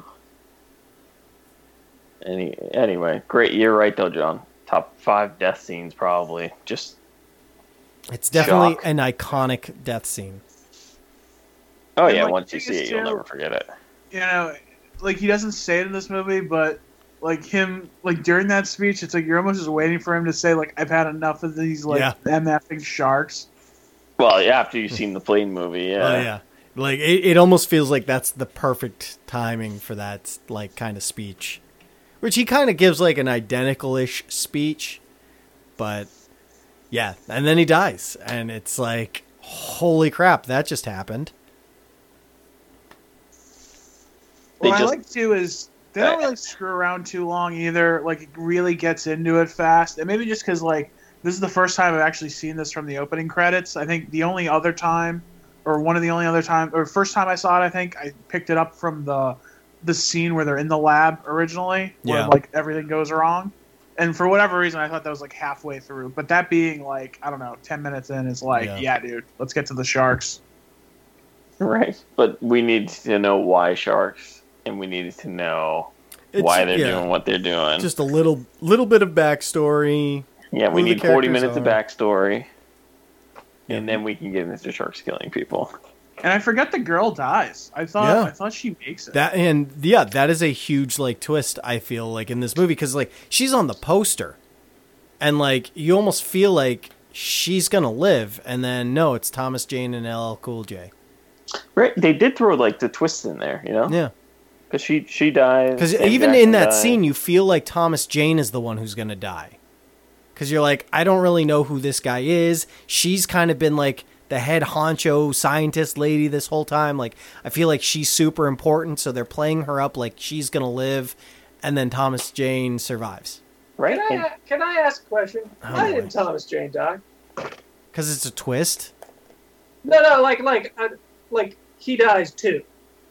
Any anyway, great. You're right though, John. Top five death scenes probably. Just
It's definitely
Shock.
an iconic death scene.
oh
And,
yeah,
like,
once you
the
see
thing
it,
is,
you'll
too-
never forget it.
You know, like he doesn't say it in this movie, but like him, like during that speech, it's like you're almost just waiting for him to say like I've had enough of these like
Yeah.
MFing sharks.
Well, yeah, after you've seen the plane movie, yeah.
Oh yeah, like it, it almost feels like that's the perfect timing for that like kind of speech, which he kind of gives like an identical-ish speech, but yeah, and then he dies, and it's like, holy crap, that just happened.
They
What I
just-
like too is they don't really screw around too long either. Like it really gets into it fast, and maybe just because like this is the first time I've actually seen this from the opening credits. I think the only other time, or one of the only other time, or first time I saw it, I think I picked it up from the the scene where they're in the lab originally, where
Yeah.
like everything goes wrong. And for whatever reason, I thought that was like halfway through. But that being like, I don't know, ten minutes in is like,
Yeah.
yeah, dude, let's get to the sharks.
Right. But we need to know why sharks, and we needed to know
It's-
why they're
yeah,
doing what they're doing.
Just a little little bit of backstory.
yeah, we
who the
need forty
characters
minutes of
are.
backstory,
Yeah.
and then we can get into sharks killing people.
And I forget the girl dies. I thought
Yeah.
I thought she makes it.
That and yeah, that is a huge like twist. I feel like in this movie because like she's on the poster, and like you almost feel like she's gonna live, and then no, it's Thomas Jane and L L Cool J.
Right? They did throw like the twists in there, you know?
Yeah,
Because she she dies.
because
Sam
even
Jackson
in that
dies.
scene, you feel like Thomas Jane is the one who's gonna die. Because you're like, I don't really know who this guy is. She's kind of been like the head honcho scientist lady this whole time. Like, I feel like she's super important, so they're playing her up like she's gonna live, and then Thomas Jane survives.
right?
Can
And-
I, can I ask a question?
Oh,
Why
boy.
didn't Thomas Jane die?
Because it's a twist.
No, no, like, like, uh, like he dies too.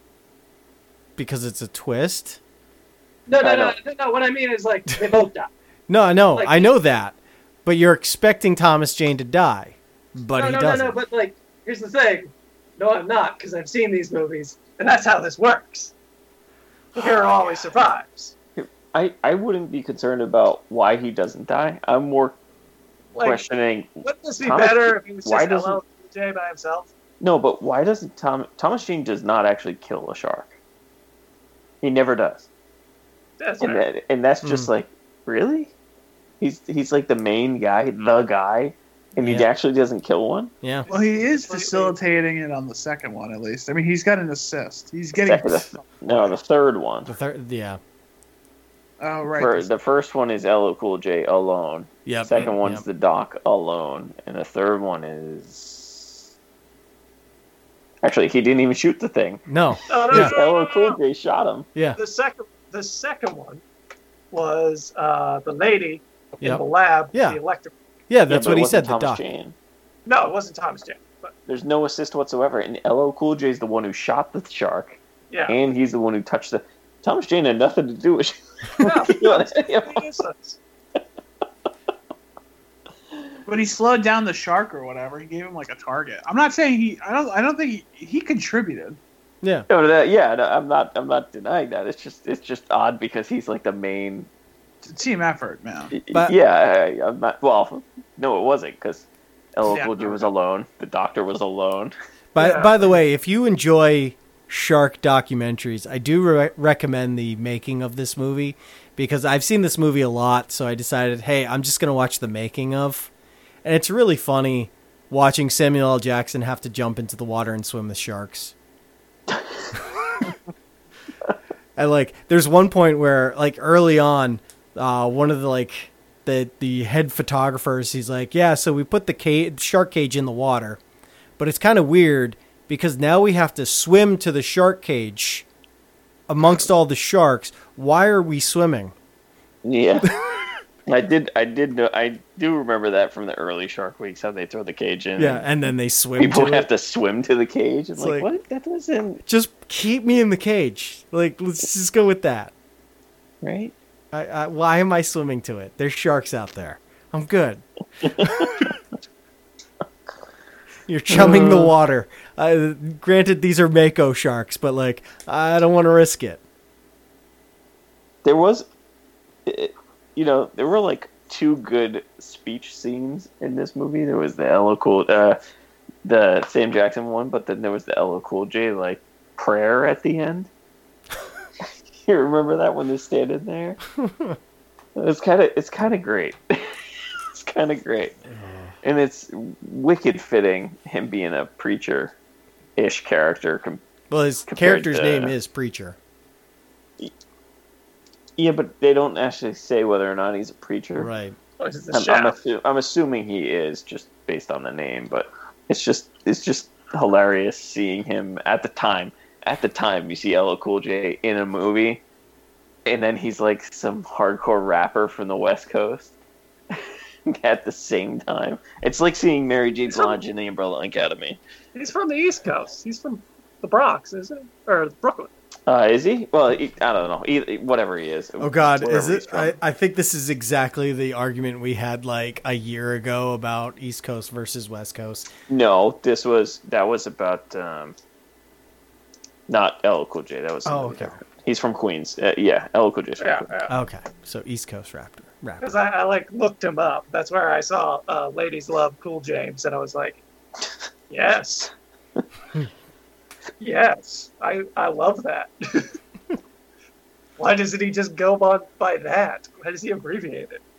Because it's a twist.
No, no,
I
no,
don't-
no, no. What I mean is like they both die.
No, I know,
Like-
I know that, but you're expecting Thomas Jane to die, but
no,
he
no,
doesn't.
no, no. But like, here's the thing. No, I'm not, because I've seen these movies, and that's how this works. The hero always survives.
I, I wouldn't be concerned about why he doesn't die. I'm more
Like,
questioning.
wouldn't this be
Thomas-
better if he was
why
just
doesn't-
L L Cool J by himself?
No, but why doesn't Tom Thomas Jane does not actually kill a shark? He never does,
That's
and
right.
that, and that's just
Hmm.
like really. He's he's like the main guy, the guy, and he
Yeah.
actually doesn't kill one.
Yeah,
Well, he is
Completely.
facilitating it on the second one, at least. I mean, he's got an assist. He's getting.
Second, the, no, the third one.
the third. Yeah,
Oh, right.
For, the first one is L L Cool J alone.
yep.
Second one's
yep.
the Doc alone, and the third one is actually he didn't even shoot the thing.
No,
No, no,
Yeah.
no, no,
L L
no,
Cool
no.
J shot him.
yeah,
The second, the second one was uh, the lady in
Yep.
the lab.
Yeah.
The electric.
yeah.
Yeah,
That's
but
what
it
he
wasn't
said. The
Thomas
doc.
Jane.
No, it wasn't Thomas Jane. But
There's no assist whatsoever, and L L Cool J is the one who shot the shark,
yeah.
and he's the one who touched the. Thomas Jane had nothing to do with
No,
killing any of them.
he useless.
But he slowed down the shark or whatever. He gave him like a target. I'm not saying he. I don't. I don't think he, he contributed.
Yeah,
No, that, yeah, no, I'm not. I'm not denying that. It's just, it's just odd because he's like the main.
It's a team effort, man.
But-
yeah, I, I'm not. Well, no, it wasn't because L L
Yeah.
Cool J was alone. The Doctor was alone.
By
Yeah.
by the way, if you enjoy shark documentaries, I do re- recommend the making of this movie because I've seen this movie a lot. So I decided, hey, I'm just gonna watch the making of, and it's really funny watching Samuel L. Jackson have to jump into the water and swim with sharks. And like, there's one point where, like, early on, uh, one of the like the the head photographers, he's like, yeah, so we put the cage, shark cage in the water, but it's kind of weird because now we have to swim to the shark cage amongst all the sharks. Why are we swimming?
Yeah, I did. I did know. I do remember that from the early Shark Weeks how they throw the cage in.
Yeah,
and
and then they swim
people
to
have
it.
to swim to the cage. I'm
It's
like,
like-
what? That doesn't
Just keep me in the cage. Like, let's just go with that.
right.
I, I, why am I swimming to it? There's sharks out there. I'm good. You're chumming the water. Uh, granted, these are mako sharks, but like, I don't want to risk it.
There was, it- you know, there were like two good speech scenes in this movie. There was the L L Cool, uh, the Sam Jackson one, but then there was the L L Cool J like prayer at the end. You remember that when they're standing there? It's kind of, it's kind of great. It's kind of great, and it's wicked fitting him being a preacher-ish character. Com-
Well, his
Compared
character's
to-
name is Preacher.
yeah, but they don't actually say whether or not he's a preacher.
Right.
Oh, it's the
I'm, I'm,
shadow.
assu- I'm assuming he is just based on the name, but it's just it's just hilarious seeing him at the time. At the time, you see L L Cool J in a movie, and then he's like some hardcore rapper from the West Coast. at the same time. It's like seeing Mary J. Blige in the Umbrella Academy.
He's from the East Coast. He's from the Bronx, isn't he? Or Brooklyn.
Uh, is he? Well, he, I don't know. Either, whatever he is.
Oh God,
Wherever
is
he's
it?
from.
I, I think this is exactly the argument we had like a year ago about East Coast versus West Coast.
No, this was that was about um, not L L Cool J. That was
Oh,
somebody
okay.
different. He's from Queens. Uh, yeah, L L Cool J's from
Yeah,
Queens.
yeah.
Okay, so East Coast rapper. rapper.
Because I, I like looked him up. That's where I saw uh, "Ladies Love Cool James," and I was like, "Yes, yes, I I love that." Why doesn't he just go on by that? Why does he abbreviate it?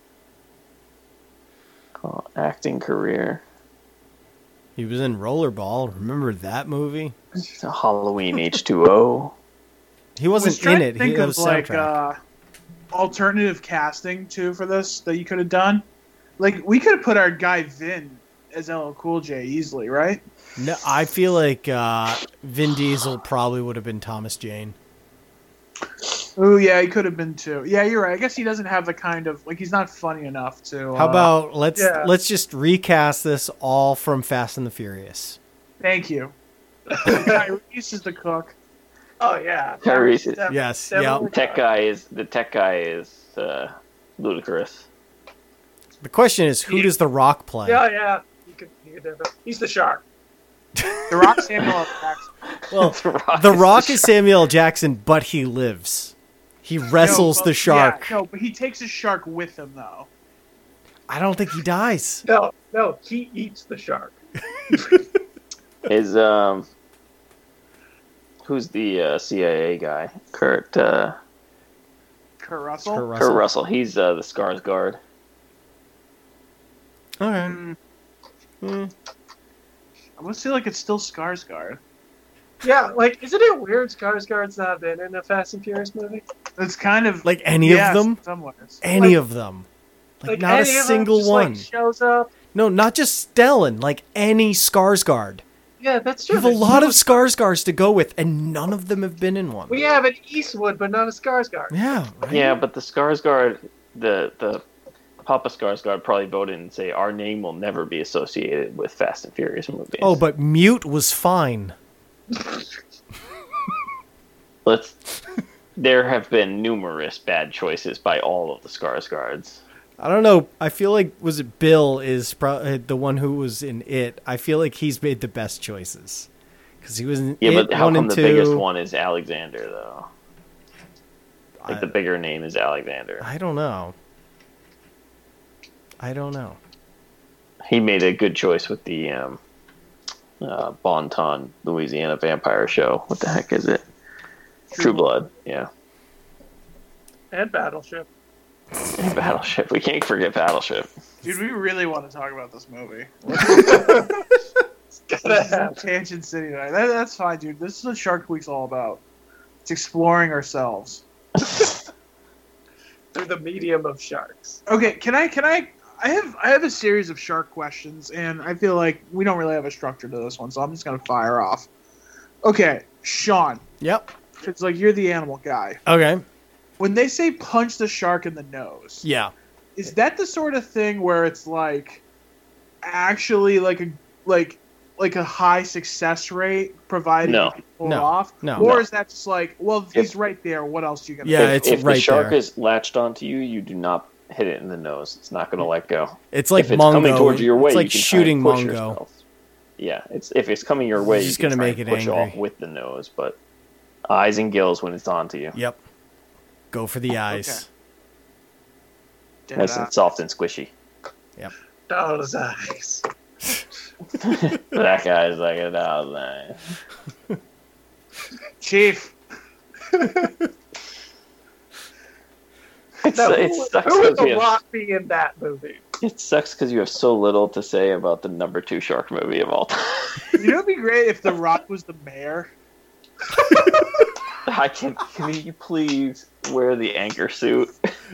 Oh, acting career.
He was in Rollerball. Remember that movie?
Halloween H two O.
He
was
wasn't
trying
in
to
it.
Think
He
of
was
like
soundtrack.
uh, alternative casting too for this that you could have done. Like we could have put our guy Vin as L L Cool J easily, right?
No, I feel like uh, Vin Diesel probably would have been Thomas Jane.
Oh yeah, he could have been too. Yeah, you're right. I guess he doesn't have the kind of like he's not funny enough to.
How
uh,
about let's
yeah.
let's just recast this all from Fast and the Furious.
Thank you. Tyrese is the cook.
Oh yeah,
Tyrese is-
Def-
Yes,
definitely
The tech guy is the tech guy is uh, ludicrous.
The question is, who does The Rock play?
Yeah, yeah. You could, you could definitely. He's the shark.
The Rock Samuel L. Jackson.
Well,
The Rock
The
is
Rock
the
is
shark.
Samuel L. Jackson, but he lives. He wrestles
No,
the
but-
shark.
Yeah, no, but he takes a shark with him though.
I don't think he dies.
No, no, he eats the shark.
Is um, who's the uh, C I A guy? Kurt uh,
Kurt Russell.
Kurt
Kurt Russell. He's uh, the Skarsgård.
Okay.
Mm,
Mm.
I would say like it's still Skarsgård.
Yeah, like, isn't it weird Skarsgård's not been in a Fast and Furious movie?
It's kind of
Like any
yes,
of them?
in some ways.
Any
Like-
of them. Like, not a
any of them
single
just,
one.
Like, shows up.
No, not just Stellan. Like any Skarsgård.
Yeah, that's
You
true.
have a lot of Skarsgårds to go with, and none of them have been in one.
We have an Eastwood, but not a Skarsgård.
Yeah. Right?
Yeah, but the Skarsgård, the the Papa Skarsgård probably voted and say our name will never be associated with Fast and Furious movies.
Oh, but Mute was fine.
let's. There have been numerous bad choices by all of the Skarsgårds.
I don't know. I feel like was it Bill is pro- uh, the one who was in It. I feel like he's made the best choices because he was in
Yeah,
It
but how
one
come
and
the
two.
biggest one is Alexander though? Like
I,
the bigger name is Alexander.
I don't know. I don't know.
He made a good choice with the um, uh, Bon Ton Louisiana Vampire Show. What the heck is it? True Blood. Yeah,
And Battleship.
and Battleship. We can't forget Battleship.
Dude, we really want to talk about this movie.
Gotta have.
Tangent City tonight. That, that's fine, dude. This is what Shark Week's all about. It's exploring ourselves.
Through the medium of sharks.
Okay, can I can I I have I have a series of shark questions, and I feel like we don't really have a structure to this one, so I'm just gonna fire off. Okay, Sean,
Yep.
it's like you're the animal guy.
Okay.
When they say punch the shark in the nose,
Yeah.
is that the sort of thing where it's like actually like a like like a high success rate provided
No.
you can pull
No.
it off?
No.
Or
No.
is that just like, well, if he's right there, what else are you gonna
Yeah,
do?
if
it's
if
right
the shark
there.
is latched onto you, you do not hit it in the nose. It's not going to let go.
It's like
if it's
Mungo.
coming towards your way,
it's like
you can
shooting
try and push
Mungo.
yourself. Yeah, it's if it's coming your way,
It's
you
just
can
gonna
try
make
and
it
push
angry.
off with the nose, but eyes and gills when it's onto you.
Yep. Go for the eyes.
Dead
Nice
eye.
and soft and squishy.
Those eyes.
That guy's like a dog line.
Chief.
It's,
Now,
it
who,
sucks
who would
because
The
we have,
Rock be in that movie?
it sucks because you have so little to say about the number two shark movie of all time.
You know, it'd be great if The Rock was the mayor.
I can. Can you please wear the anchor suit?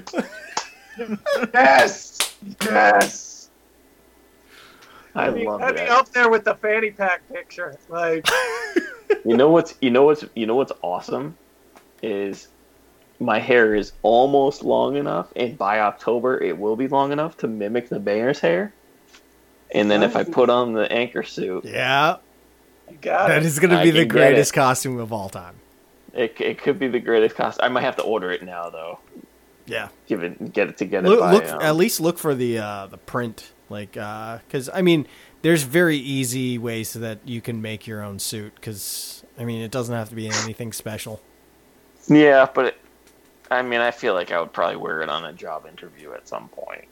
Yes! Yes!
I
I'd be,
love
I'd be
that.
up there with the fanny pack picture. Like,
You know what's you know what's you know what's awesome is my hair is almost long enough, and by October it will be long enough to mimic the mayor's hair. And then if I put on the anchor suit,
Yeah.
You got
That
it.
is going to
I
be the
can get
greatest
it.
costume of all time.
it it could be the greatest cost. I might have to order it now though.
Yeah.
Give it, get it to get it.
Look,
by,
look
um,
at least look for the uh, the print, like, because I mean, there's very easy ways that you can make your own suit. Because I mean, it doesn't have to be anything special.
Yeah, but it, I mean, I feel like I would probably wear it on a job interview at some point.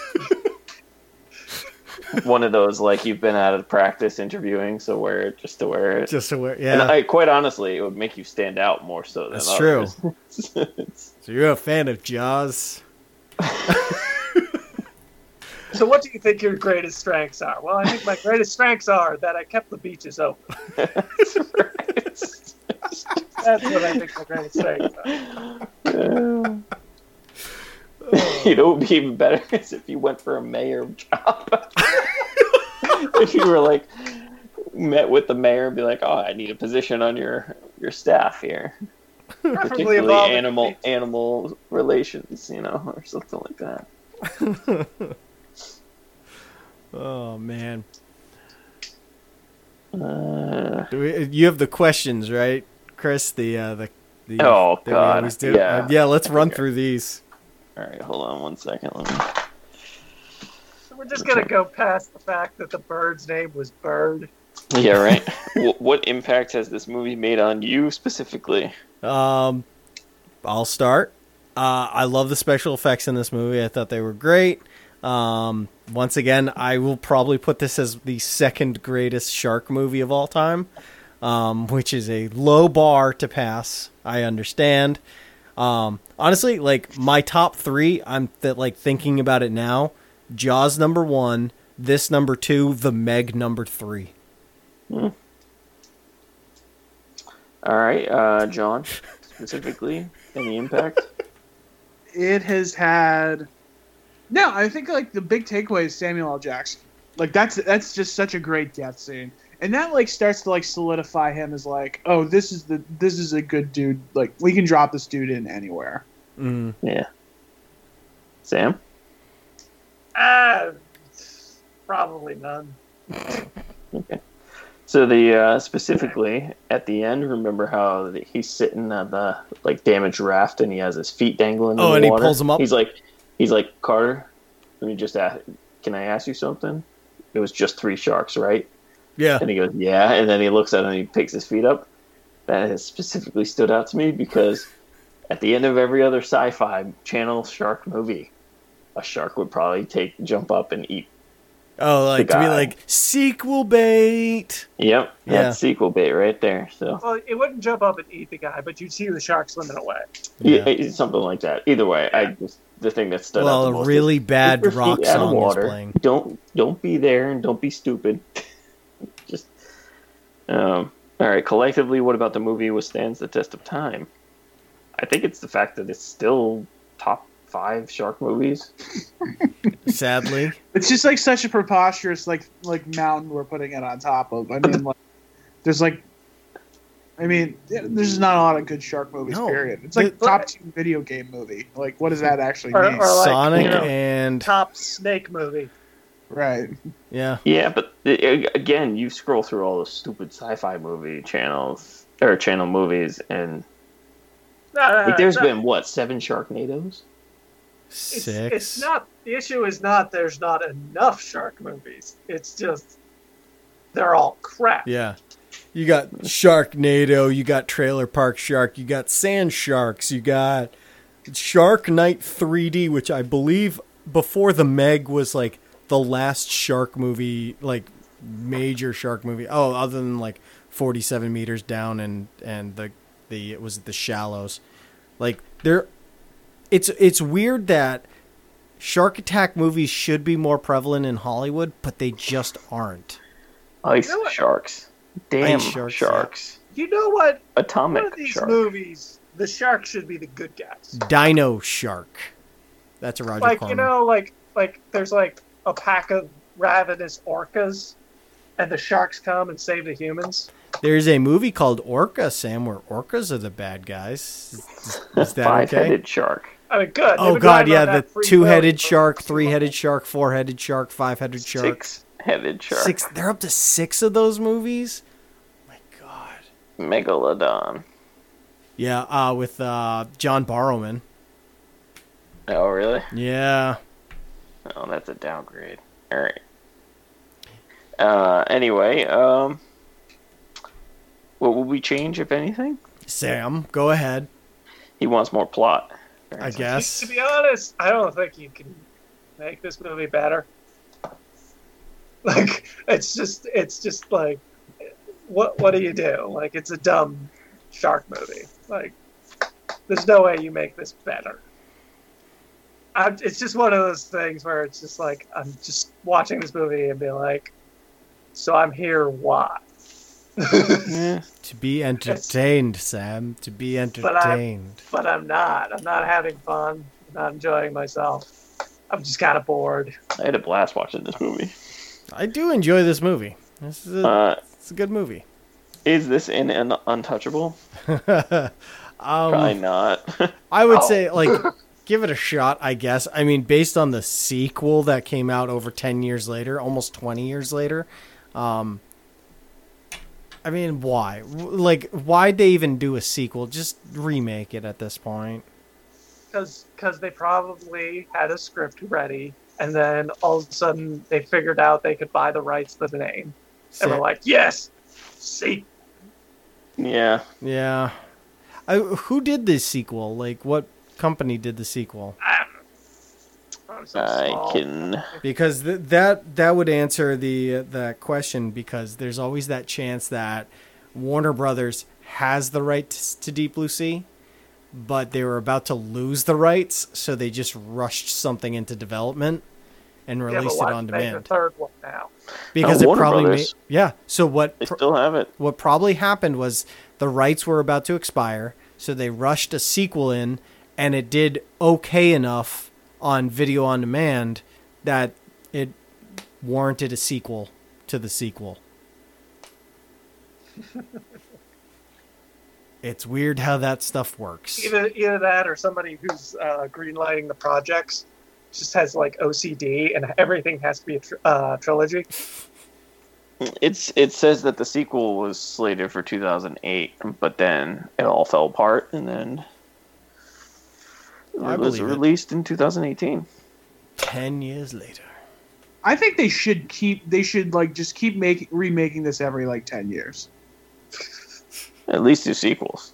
One of those, like, you've been out of practice interviewing, so wear it just to wear it.
Just to wear,
And
yeah.
I, quite honestly, it would make you stand out more so than
That's
others.
So you're a fan of Jaws?
So what do you think your greatest strengths are? Well, I think my greatest strengths are that I kept the beaches open. That's what I think my greatest strengths are.
You know, it would be even better is if you went for a mayor job. If you were like met with the mayor and be like, "Oh, I need a position on your your staff here,
Preferably
particularly
involving
animal
beaches.
animal relations, you know, or something like that."
Oh man,
Uh,
Do we, you have the questions, right, Chris? The uh, the, the
Oh,
that we
God,
always do?
yeah.
Uh, yeah. Let's run through these.
all right, hold on one second. Let me.
So we're just gonna go past the fact that the bird's name was Bird.
Yeah, right. Wh- what impact has this movie made on you specifically?
Um, I'll start. Uh, I love the special effects in this movie. I thought they were great. Um, once again, I will probably put this as the second greatest shark movie of all time, um, which is a low bar to pass. I understand. Um, honestly, like my top three, I'm th- like thinking about it now. Jaws number one, this number two, The Meg number three.
Hmm. All right, uh, John, specifically, any impact?
It has had. No, I think like the big takeaway is Samuel L. Jackson. Like that's that's just such a great death scene, and that like starts to like solidify him as like, oh, this is the this is a good dude. Like we can drop this dude in anywhere.
Mm.
Yeah. Sam?
Ah, probably none.
Okay. So the uh, specifically at the end, remember how the, he's sitting on the like damaged raft and he has his feet dangling.
Oh,
in the
and he
water?
pulls him up?
He's like, he's like, Carter, let me just ask, can I ask you something? It was just three sharks, right?
Yeah.
And he goes, yeah. And then he looks at him and he picks his feet up. That has specifically stood out to me because at the end of every other sci-fi channel shark movie, a shark would probably take jump up and eat.
Oh, like
The
to be
guy.
like sequel bait.
Yep,
Yeah.
that's sequel bait right there. So
Well, it wouldn't jump up and eat the guy, but you'd see the shark swimming away.
yeah.
Yeah.
it's something like that. Either way, I just the thing that stood out
Well,
the
a
most
really
is,
bad
keep your
rock
feet out of
song is
water.
playing.
Don't don't be there and don't be stupid. Just um. All right. Collectively, what about the movie withstands the test of time? I think it's the fact that it's still top five shark movies.
Sadly.
It's just like such a preposterous like like mountain we're putting it on top of. I mean, like there's like, I mean, there's not a lot of good shark movies.
No.
Period. It's like
The-
top two video game movie. Like, what does that actually
Or-
mean?
or like,
Sonic
you know,
and
Top snake movie.
Right.
yeah.
Yeah, but uh, again, you scroll through all those stupid sci-fi movie channels or channel movies, and
No, no, no,
like, there's
it's not-
been what seven Sharknadoes?
It's,
Six.
it's not the issue. Is not there's not enough shark movies. It's just they're all crap.
Yeah. You got Sharknado, you got Trailer Park Shark, you got Sand Sharks, you got Shark Night three D, which I believe before the Meg was like the last shark movie, like major shark movie. Oh, other than like forty-seven meters down and and the the it was The Shallows. Like there, it's it's weird that shark attack movies should be more prevalent in Hollywood, but they just aren't.
Ice
You know what?
sharks, damn
Ice sharks,
sharks,
You know what?
atomic
One of these
shark.
movies, the shark should be the good guys.
Dino Shark. That's a Roger
Like
Corman.
you know, like like there's like a pack of ravenous orcas, and the sharks come and save the humans.
There's a movie called Orca, Sam, where orcas are the bad guys. Is, is that
Five-headed
okay?
shark.
I mean, good.
Oh
They've been
god,
talking
yeah,
about
the
that free
two-headed
will for
shark,
too
three-headed
long.
shark, four-headed shark, five-headed shark.
Six-headed shark.
Six. They're up to six of those movies. My god.
Megalodon.
Yeah, uh, with uh, John Barrowman.
Oh, really?
Yeah.
Oh, that's a downgrade. All right. Uh, anyway, um, what will we change, if anything?
Sam, go ahead.
He wants more plot.
I guess.
To be honest, I don't think you can make this movie better. Like, it's just, it's just like, what, what do you do? Like, it's a dumb shark movie. Like, there's no way you make this better. I, it's just one of those things where it's just like, I'm just watching this movie and being like, so I'm here, why?
Yeah.
To be entertained, Sam. To be
But I'm,
entertained.
but I'm not. I'm not having fun. I'm not enjoying myself. I'm just kind of bored.
I had a blast watching this movie.
I do enjoy this movie. This is a,
Uh,
it's a good movie.
is this in an Untouchable?
um,
Probably not.
I would
Oh.
say, like, give it a shot, I guess. I mean, based on the sequel that came out over ten years later, almost twenty years later. Um, I mean, why? Like, why'd they even do a sequel? Just remake it at this point.
Because they probably had a script ready, and then all of a sudden they figured out they could buy the rights to the name. And we're like, yes! See?
Yeah.
Yeah. I, who did this sequel? Like, what company did the sequel?
I'm so
I
small.
can.
Because th- that that would answer the uh, that question, because there's always that chance that Warner Brothers has the rights to Deep Blue Sea, but they were about to lose the rights, so they just rushed something into development and
Yeah, but
released
why
it on
make the
demand.
third one now?
Because
Oh,
it
Warner
probably made,
Brothers.
yeah. So what
They
pr-
still have it.
what probably happened was the rights were about to expire, so they rushed a sequel in, and it did okay enough on video on demand that it warranted a sequel to the sequel. It's weird how that stuff works.
Either, either that or somebody who's uh, greenlighting the projects just has like O C D and everything has to be a tr- uh, trilogy.
It's it says that the sequel was slated for two thousand eight, but then it all fell apart, and then
I
it was
believe it.
released in two thousand eighteen.
Ten years later.
I think they should keep. They should like just keep making remaking this every like ten years.
At least two sequels.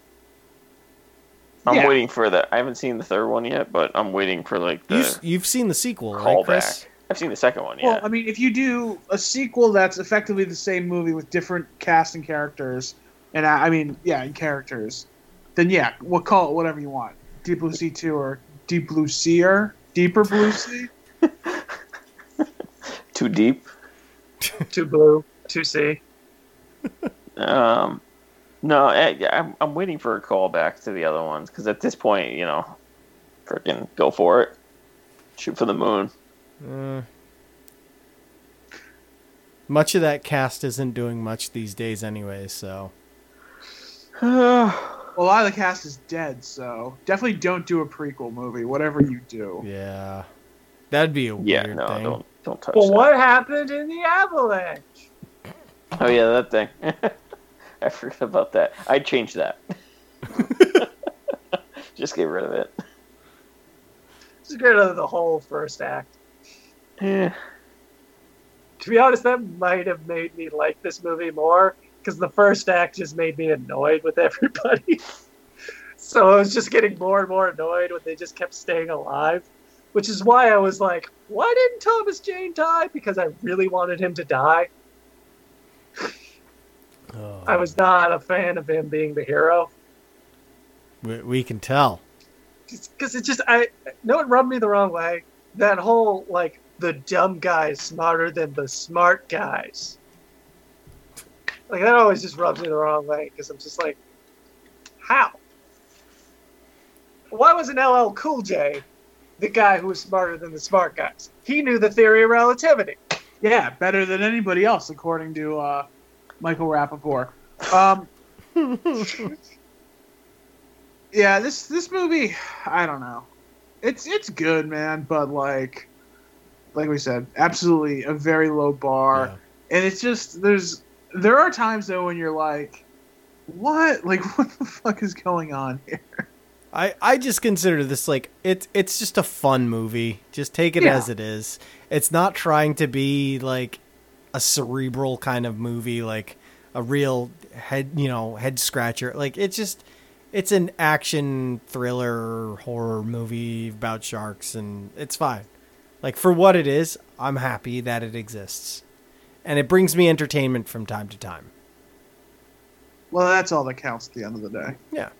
I'm
Yeah.
waiting for that. I haven't seen the third one yet, but I'm waiting for like
You,
the
you've seen the sequel, right, Chris?
callback. I've seen the second one.
Well,
Yeah.
I mean, if you do a sequel that's effectively the same movie with different cast and characters, and I, I mean, yeah, and characters, then yeah, we'll call it whatever you want. Deep Blue Sea two or Deep Blue Seer, Deeper Blue Sea.
Too deep.
Two blue, two C.
Um, no, I, I'm I'm waiting for a callback to the other ones, because at this point, you know, freaking go for it, shoot for the moon.
Uh, much of that cast isn't doing much these days anyway, so...
Well, a lot of the cast is dead, so definitely don't do a prequel movie. Whatever you do.
Yeah. That'd be a
Yeah,
weird
no,
thing.
don't don't touch
Well,
that.
what happened in the avalanche?
Oh yeah, that thing. I forgot about that. I'd change that. Just get rid of it.
Just get rid of the whole first act.
Yeah.
To be honest, that might have made me like this movie more, because the first act just made me annoyed with everybody. So I was just getting more and more annoyed when they just kept staying alive, which is why I was like, why didn't Thomas Jane die? Because I really wanted him to die.
Oh,
I was not a fan of him being the hero.
we, we can tell.
Because it just, I, no, it rubbed me the wrong way. That whole, like, the dumb guy is smarter than the smart guys. Like, that always just rubs me the wrong way, because I'm just like, how? Why wasn't L L Cool J the guy who was smarter than the smart guys? He knew the theory of relativity.
Yeah, better than anybody else, according to uh, Michael Rappaport. Um. Yeah, this this movie, I don't know. It's it's good, man, but like, like we said, absolutely a very low bar,
Yeah.
and it's just there's there are times though when you're like, what? Like, what the fuck is going on here?
I, I just consider this like it's it's just a fun movie. Just take it
Yeah.
as it is. It's not trying to be like a cerebral kind of movie, like a real head you know head scratcher. Like it's just it's an action thriller horror movie about sharks, and it's fine. Like for what it is, I'm happy that it exists, and it brings me entertainment from time to time.
Well, that's all that counts at the end of the day.
Yeah.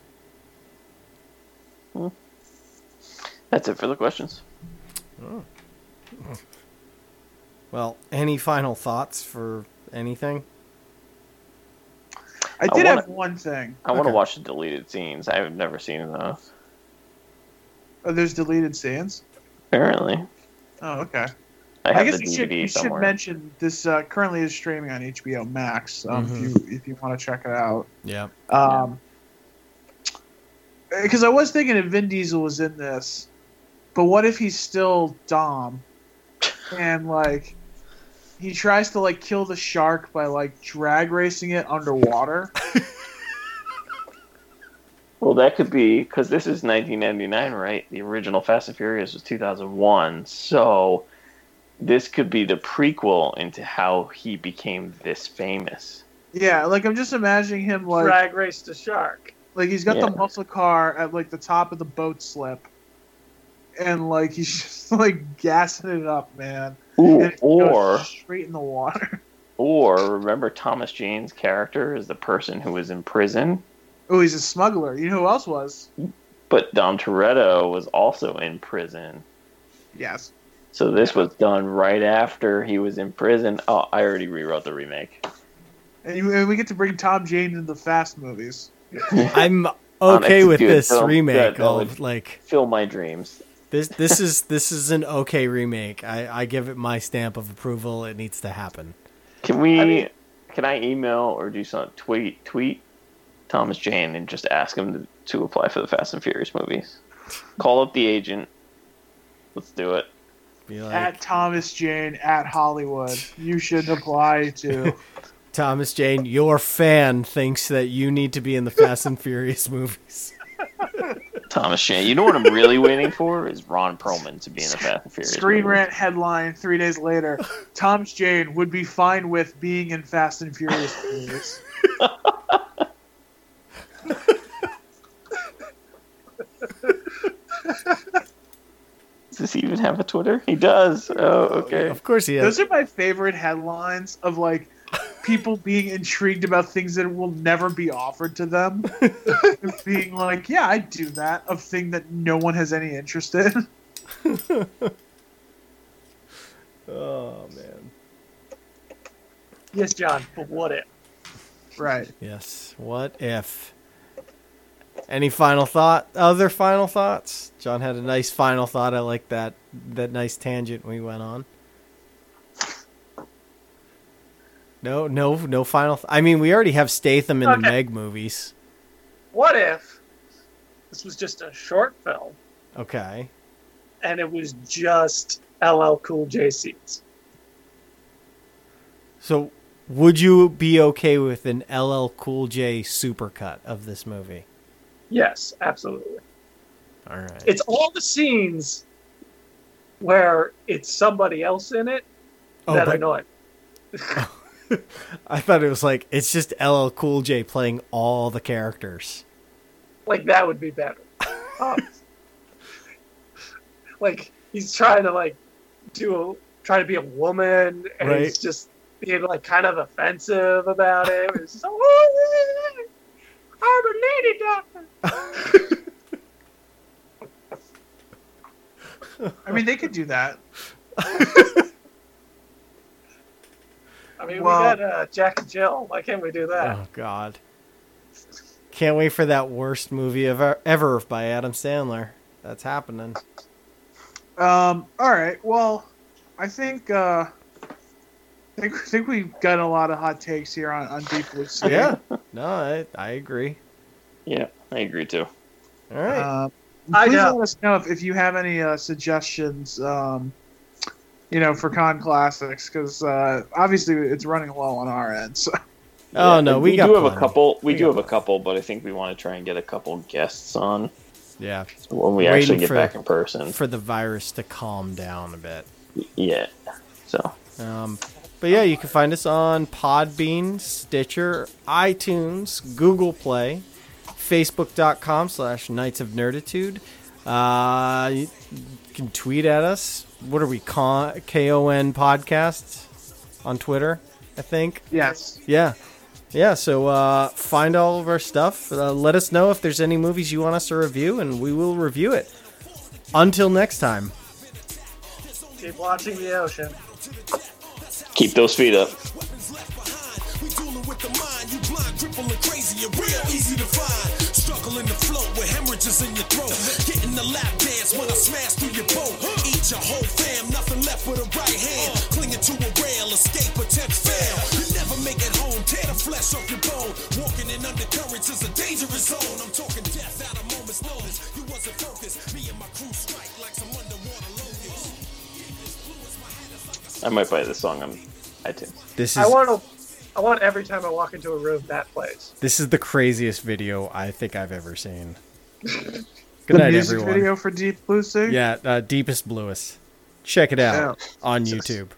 That's it for the questions.
Well, any final thoughts for anything?
I did
wanna-
have one thing.
I want to
Okay.
watch the deleted scenes. I've never seen those.
Oh, there's deleted scenes.
Apparently,
Oh, okay.
I
I,
have
guess
the
you
D V
should,
D
you should
somewhere.
mention this uh, currently is streaming on H B O Max. Um,
Mhm.
If you if you want to check it out.
Yeah.
Um, because I was thinking if Vin Diesel was in this, but what if he's still Dom, and like he tries to like kill the shark by like drag racing it underwater?
Well, that could be because this is nineteen ninety-nine, right? The original Fast and Furious was two thousand one, so this could be the prequel into how he became this famous.
Yeah, like I'm just imagining him like
Drag race the shark.
like he's got
Yeah.
the muscle car at like the top of the boat slip, and like he's just like gassing it up, man.
Ooh,
And it goes
or
straight in the water.
or remember Thomas Jane's character is the person who was in prison,
Oh, he's a smuggler. You know who else was?
but Dom Toretto was also in prison.
Yes.
So this was done right after he was in prison. Oh, I already rewrote the remake.
And, you, and we get to bring Tom Jane into the Fast movies.
I'm okay with
Dude,
this
so
remake.
that- that
Of
would-
like
Fill my dreams.
this, this is this is an okay remake. I, I give it my stamp of approval. It needs to happen.
Can we?
I mean-
can I email or do some tweet tweet Thomas Jane and just ask him to, to apply for the Fast and Furious movies? Call up the agent. Let's do it.
Be like
At Thomas Jane at Hollywood. You should apply to.
Thomas Jane, your fan thinks that you need to be in the Fast and Furious movies.
Thomas Jane. You know what I'm really waiting for is Ron Perlman to be in the Fast and Furious.
Screen
movies.
Rant headline three days later. Thomas Jane would be fine with being in Fast and Furious movies.
Does he even have a Twitter? He does. Oh, okay.
Of course he has.
Those are my favorite headlines of like people being intrigued about things that will never be offered to them. Being like, yeah, I'd do that. A thing that no one has any interest in.
Oh man.
Yes, John, but what if?
Right.
Yes. What if? Any final thought? Other final thoughts? John had a nice final thought. I like that that nice tangent we went on. No, no, no final. Th- I mean, we already have Statham in the
Okay.
Meg movies.
What if this was just a short film
Okay.
and it was just L L Cool J scenes?
So, would you be okay with an L L Cool J supercut of this movie?
Yes, absolutely.
All right.
It's all the scenes where it's somebody else in it
Oh,
that
but-
annoy me.
I thought it was like it's just L L Cool J playing all the characters.
Like that would be better. Um, like he's trying to like do a, trying to be a woman, and
Right.
he's just being like kind of offensive about it. It's just, oh, I'm a lady doctor.
I mean, they could do that.
I mean,
Well-
we got uh, Jack and Jill. Why can't we do that?
Oh God. Can't wait for that worst movie ever ever by Adam Sandler. That's happening.
Um, all right. Well, I think uh,
I think, I think we've got a lot of hot takes here on, on Deep Blue Sea.
Yeah. No, I, I agree.
Yeah, I agree too.
All right.
Uh,
I
please
know.
let us know if, if you have any uh, suggestions, um, you know, for Con Classics, because uh, obviously it's running low on our end. So.
oh
Yeah,
no, we,
we
got
do have
plenty.
a couple. We,
We
do
got
have a couple, but I think we want to try and get a couple guests on
Yeah.
when we
Waiting
actually get
for-
back in person.
For the virus to calm down a bit.
Yeah. So
Um, but yeah, you can find us on Podbean, Stitcher, iTunes, Google Play, Facebook.com slash Knights of Nerditude. Uh, you can tweet at us. What are we, Con- K O N Podcast on Twitter, I think.
Yes.
Yeah. Yeah, so uh, find all of our stuff. Uh, let us know if there's any movies you want us to review, and we will review it. Until next time.
Keep watching the ocean.
keep those feet up.
Weapons left behind. We dueling with the mind. You blind, cripple, and crazy, and real easy to find. Struggling to float with hemorrhages in your throat. Getting the lap dance when I smash through your boat. Eat your whole fam, nothing left with a right hand. Clinging to a rail, escape, attempt fail. You never make it home, tear the flesh off your bone. Walking in undercurrents is a dangerous zone. I'm talking death out of moment's notice. You wasn't focused. Me and my crew strike like some underwater locusts.
I might buy this song on iTunes.
This
I
is
want to. I want every time I walk into a room that plays.
this is the craziest video I think I've ever seen. Good
The
night,
music
everyone.
video for Deep Blue Sea?
Yeah, uh, Deepest Bluest. Check it out
Yeah.
on YouTube.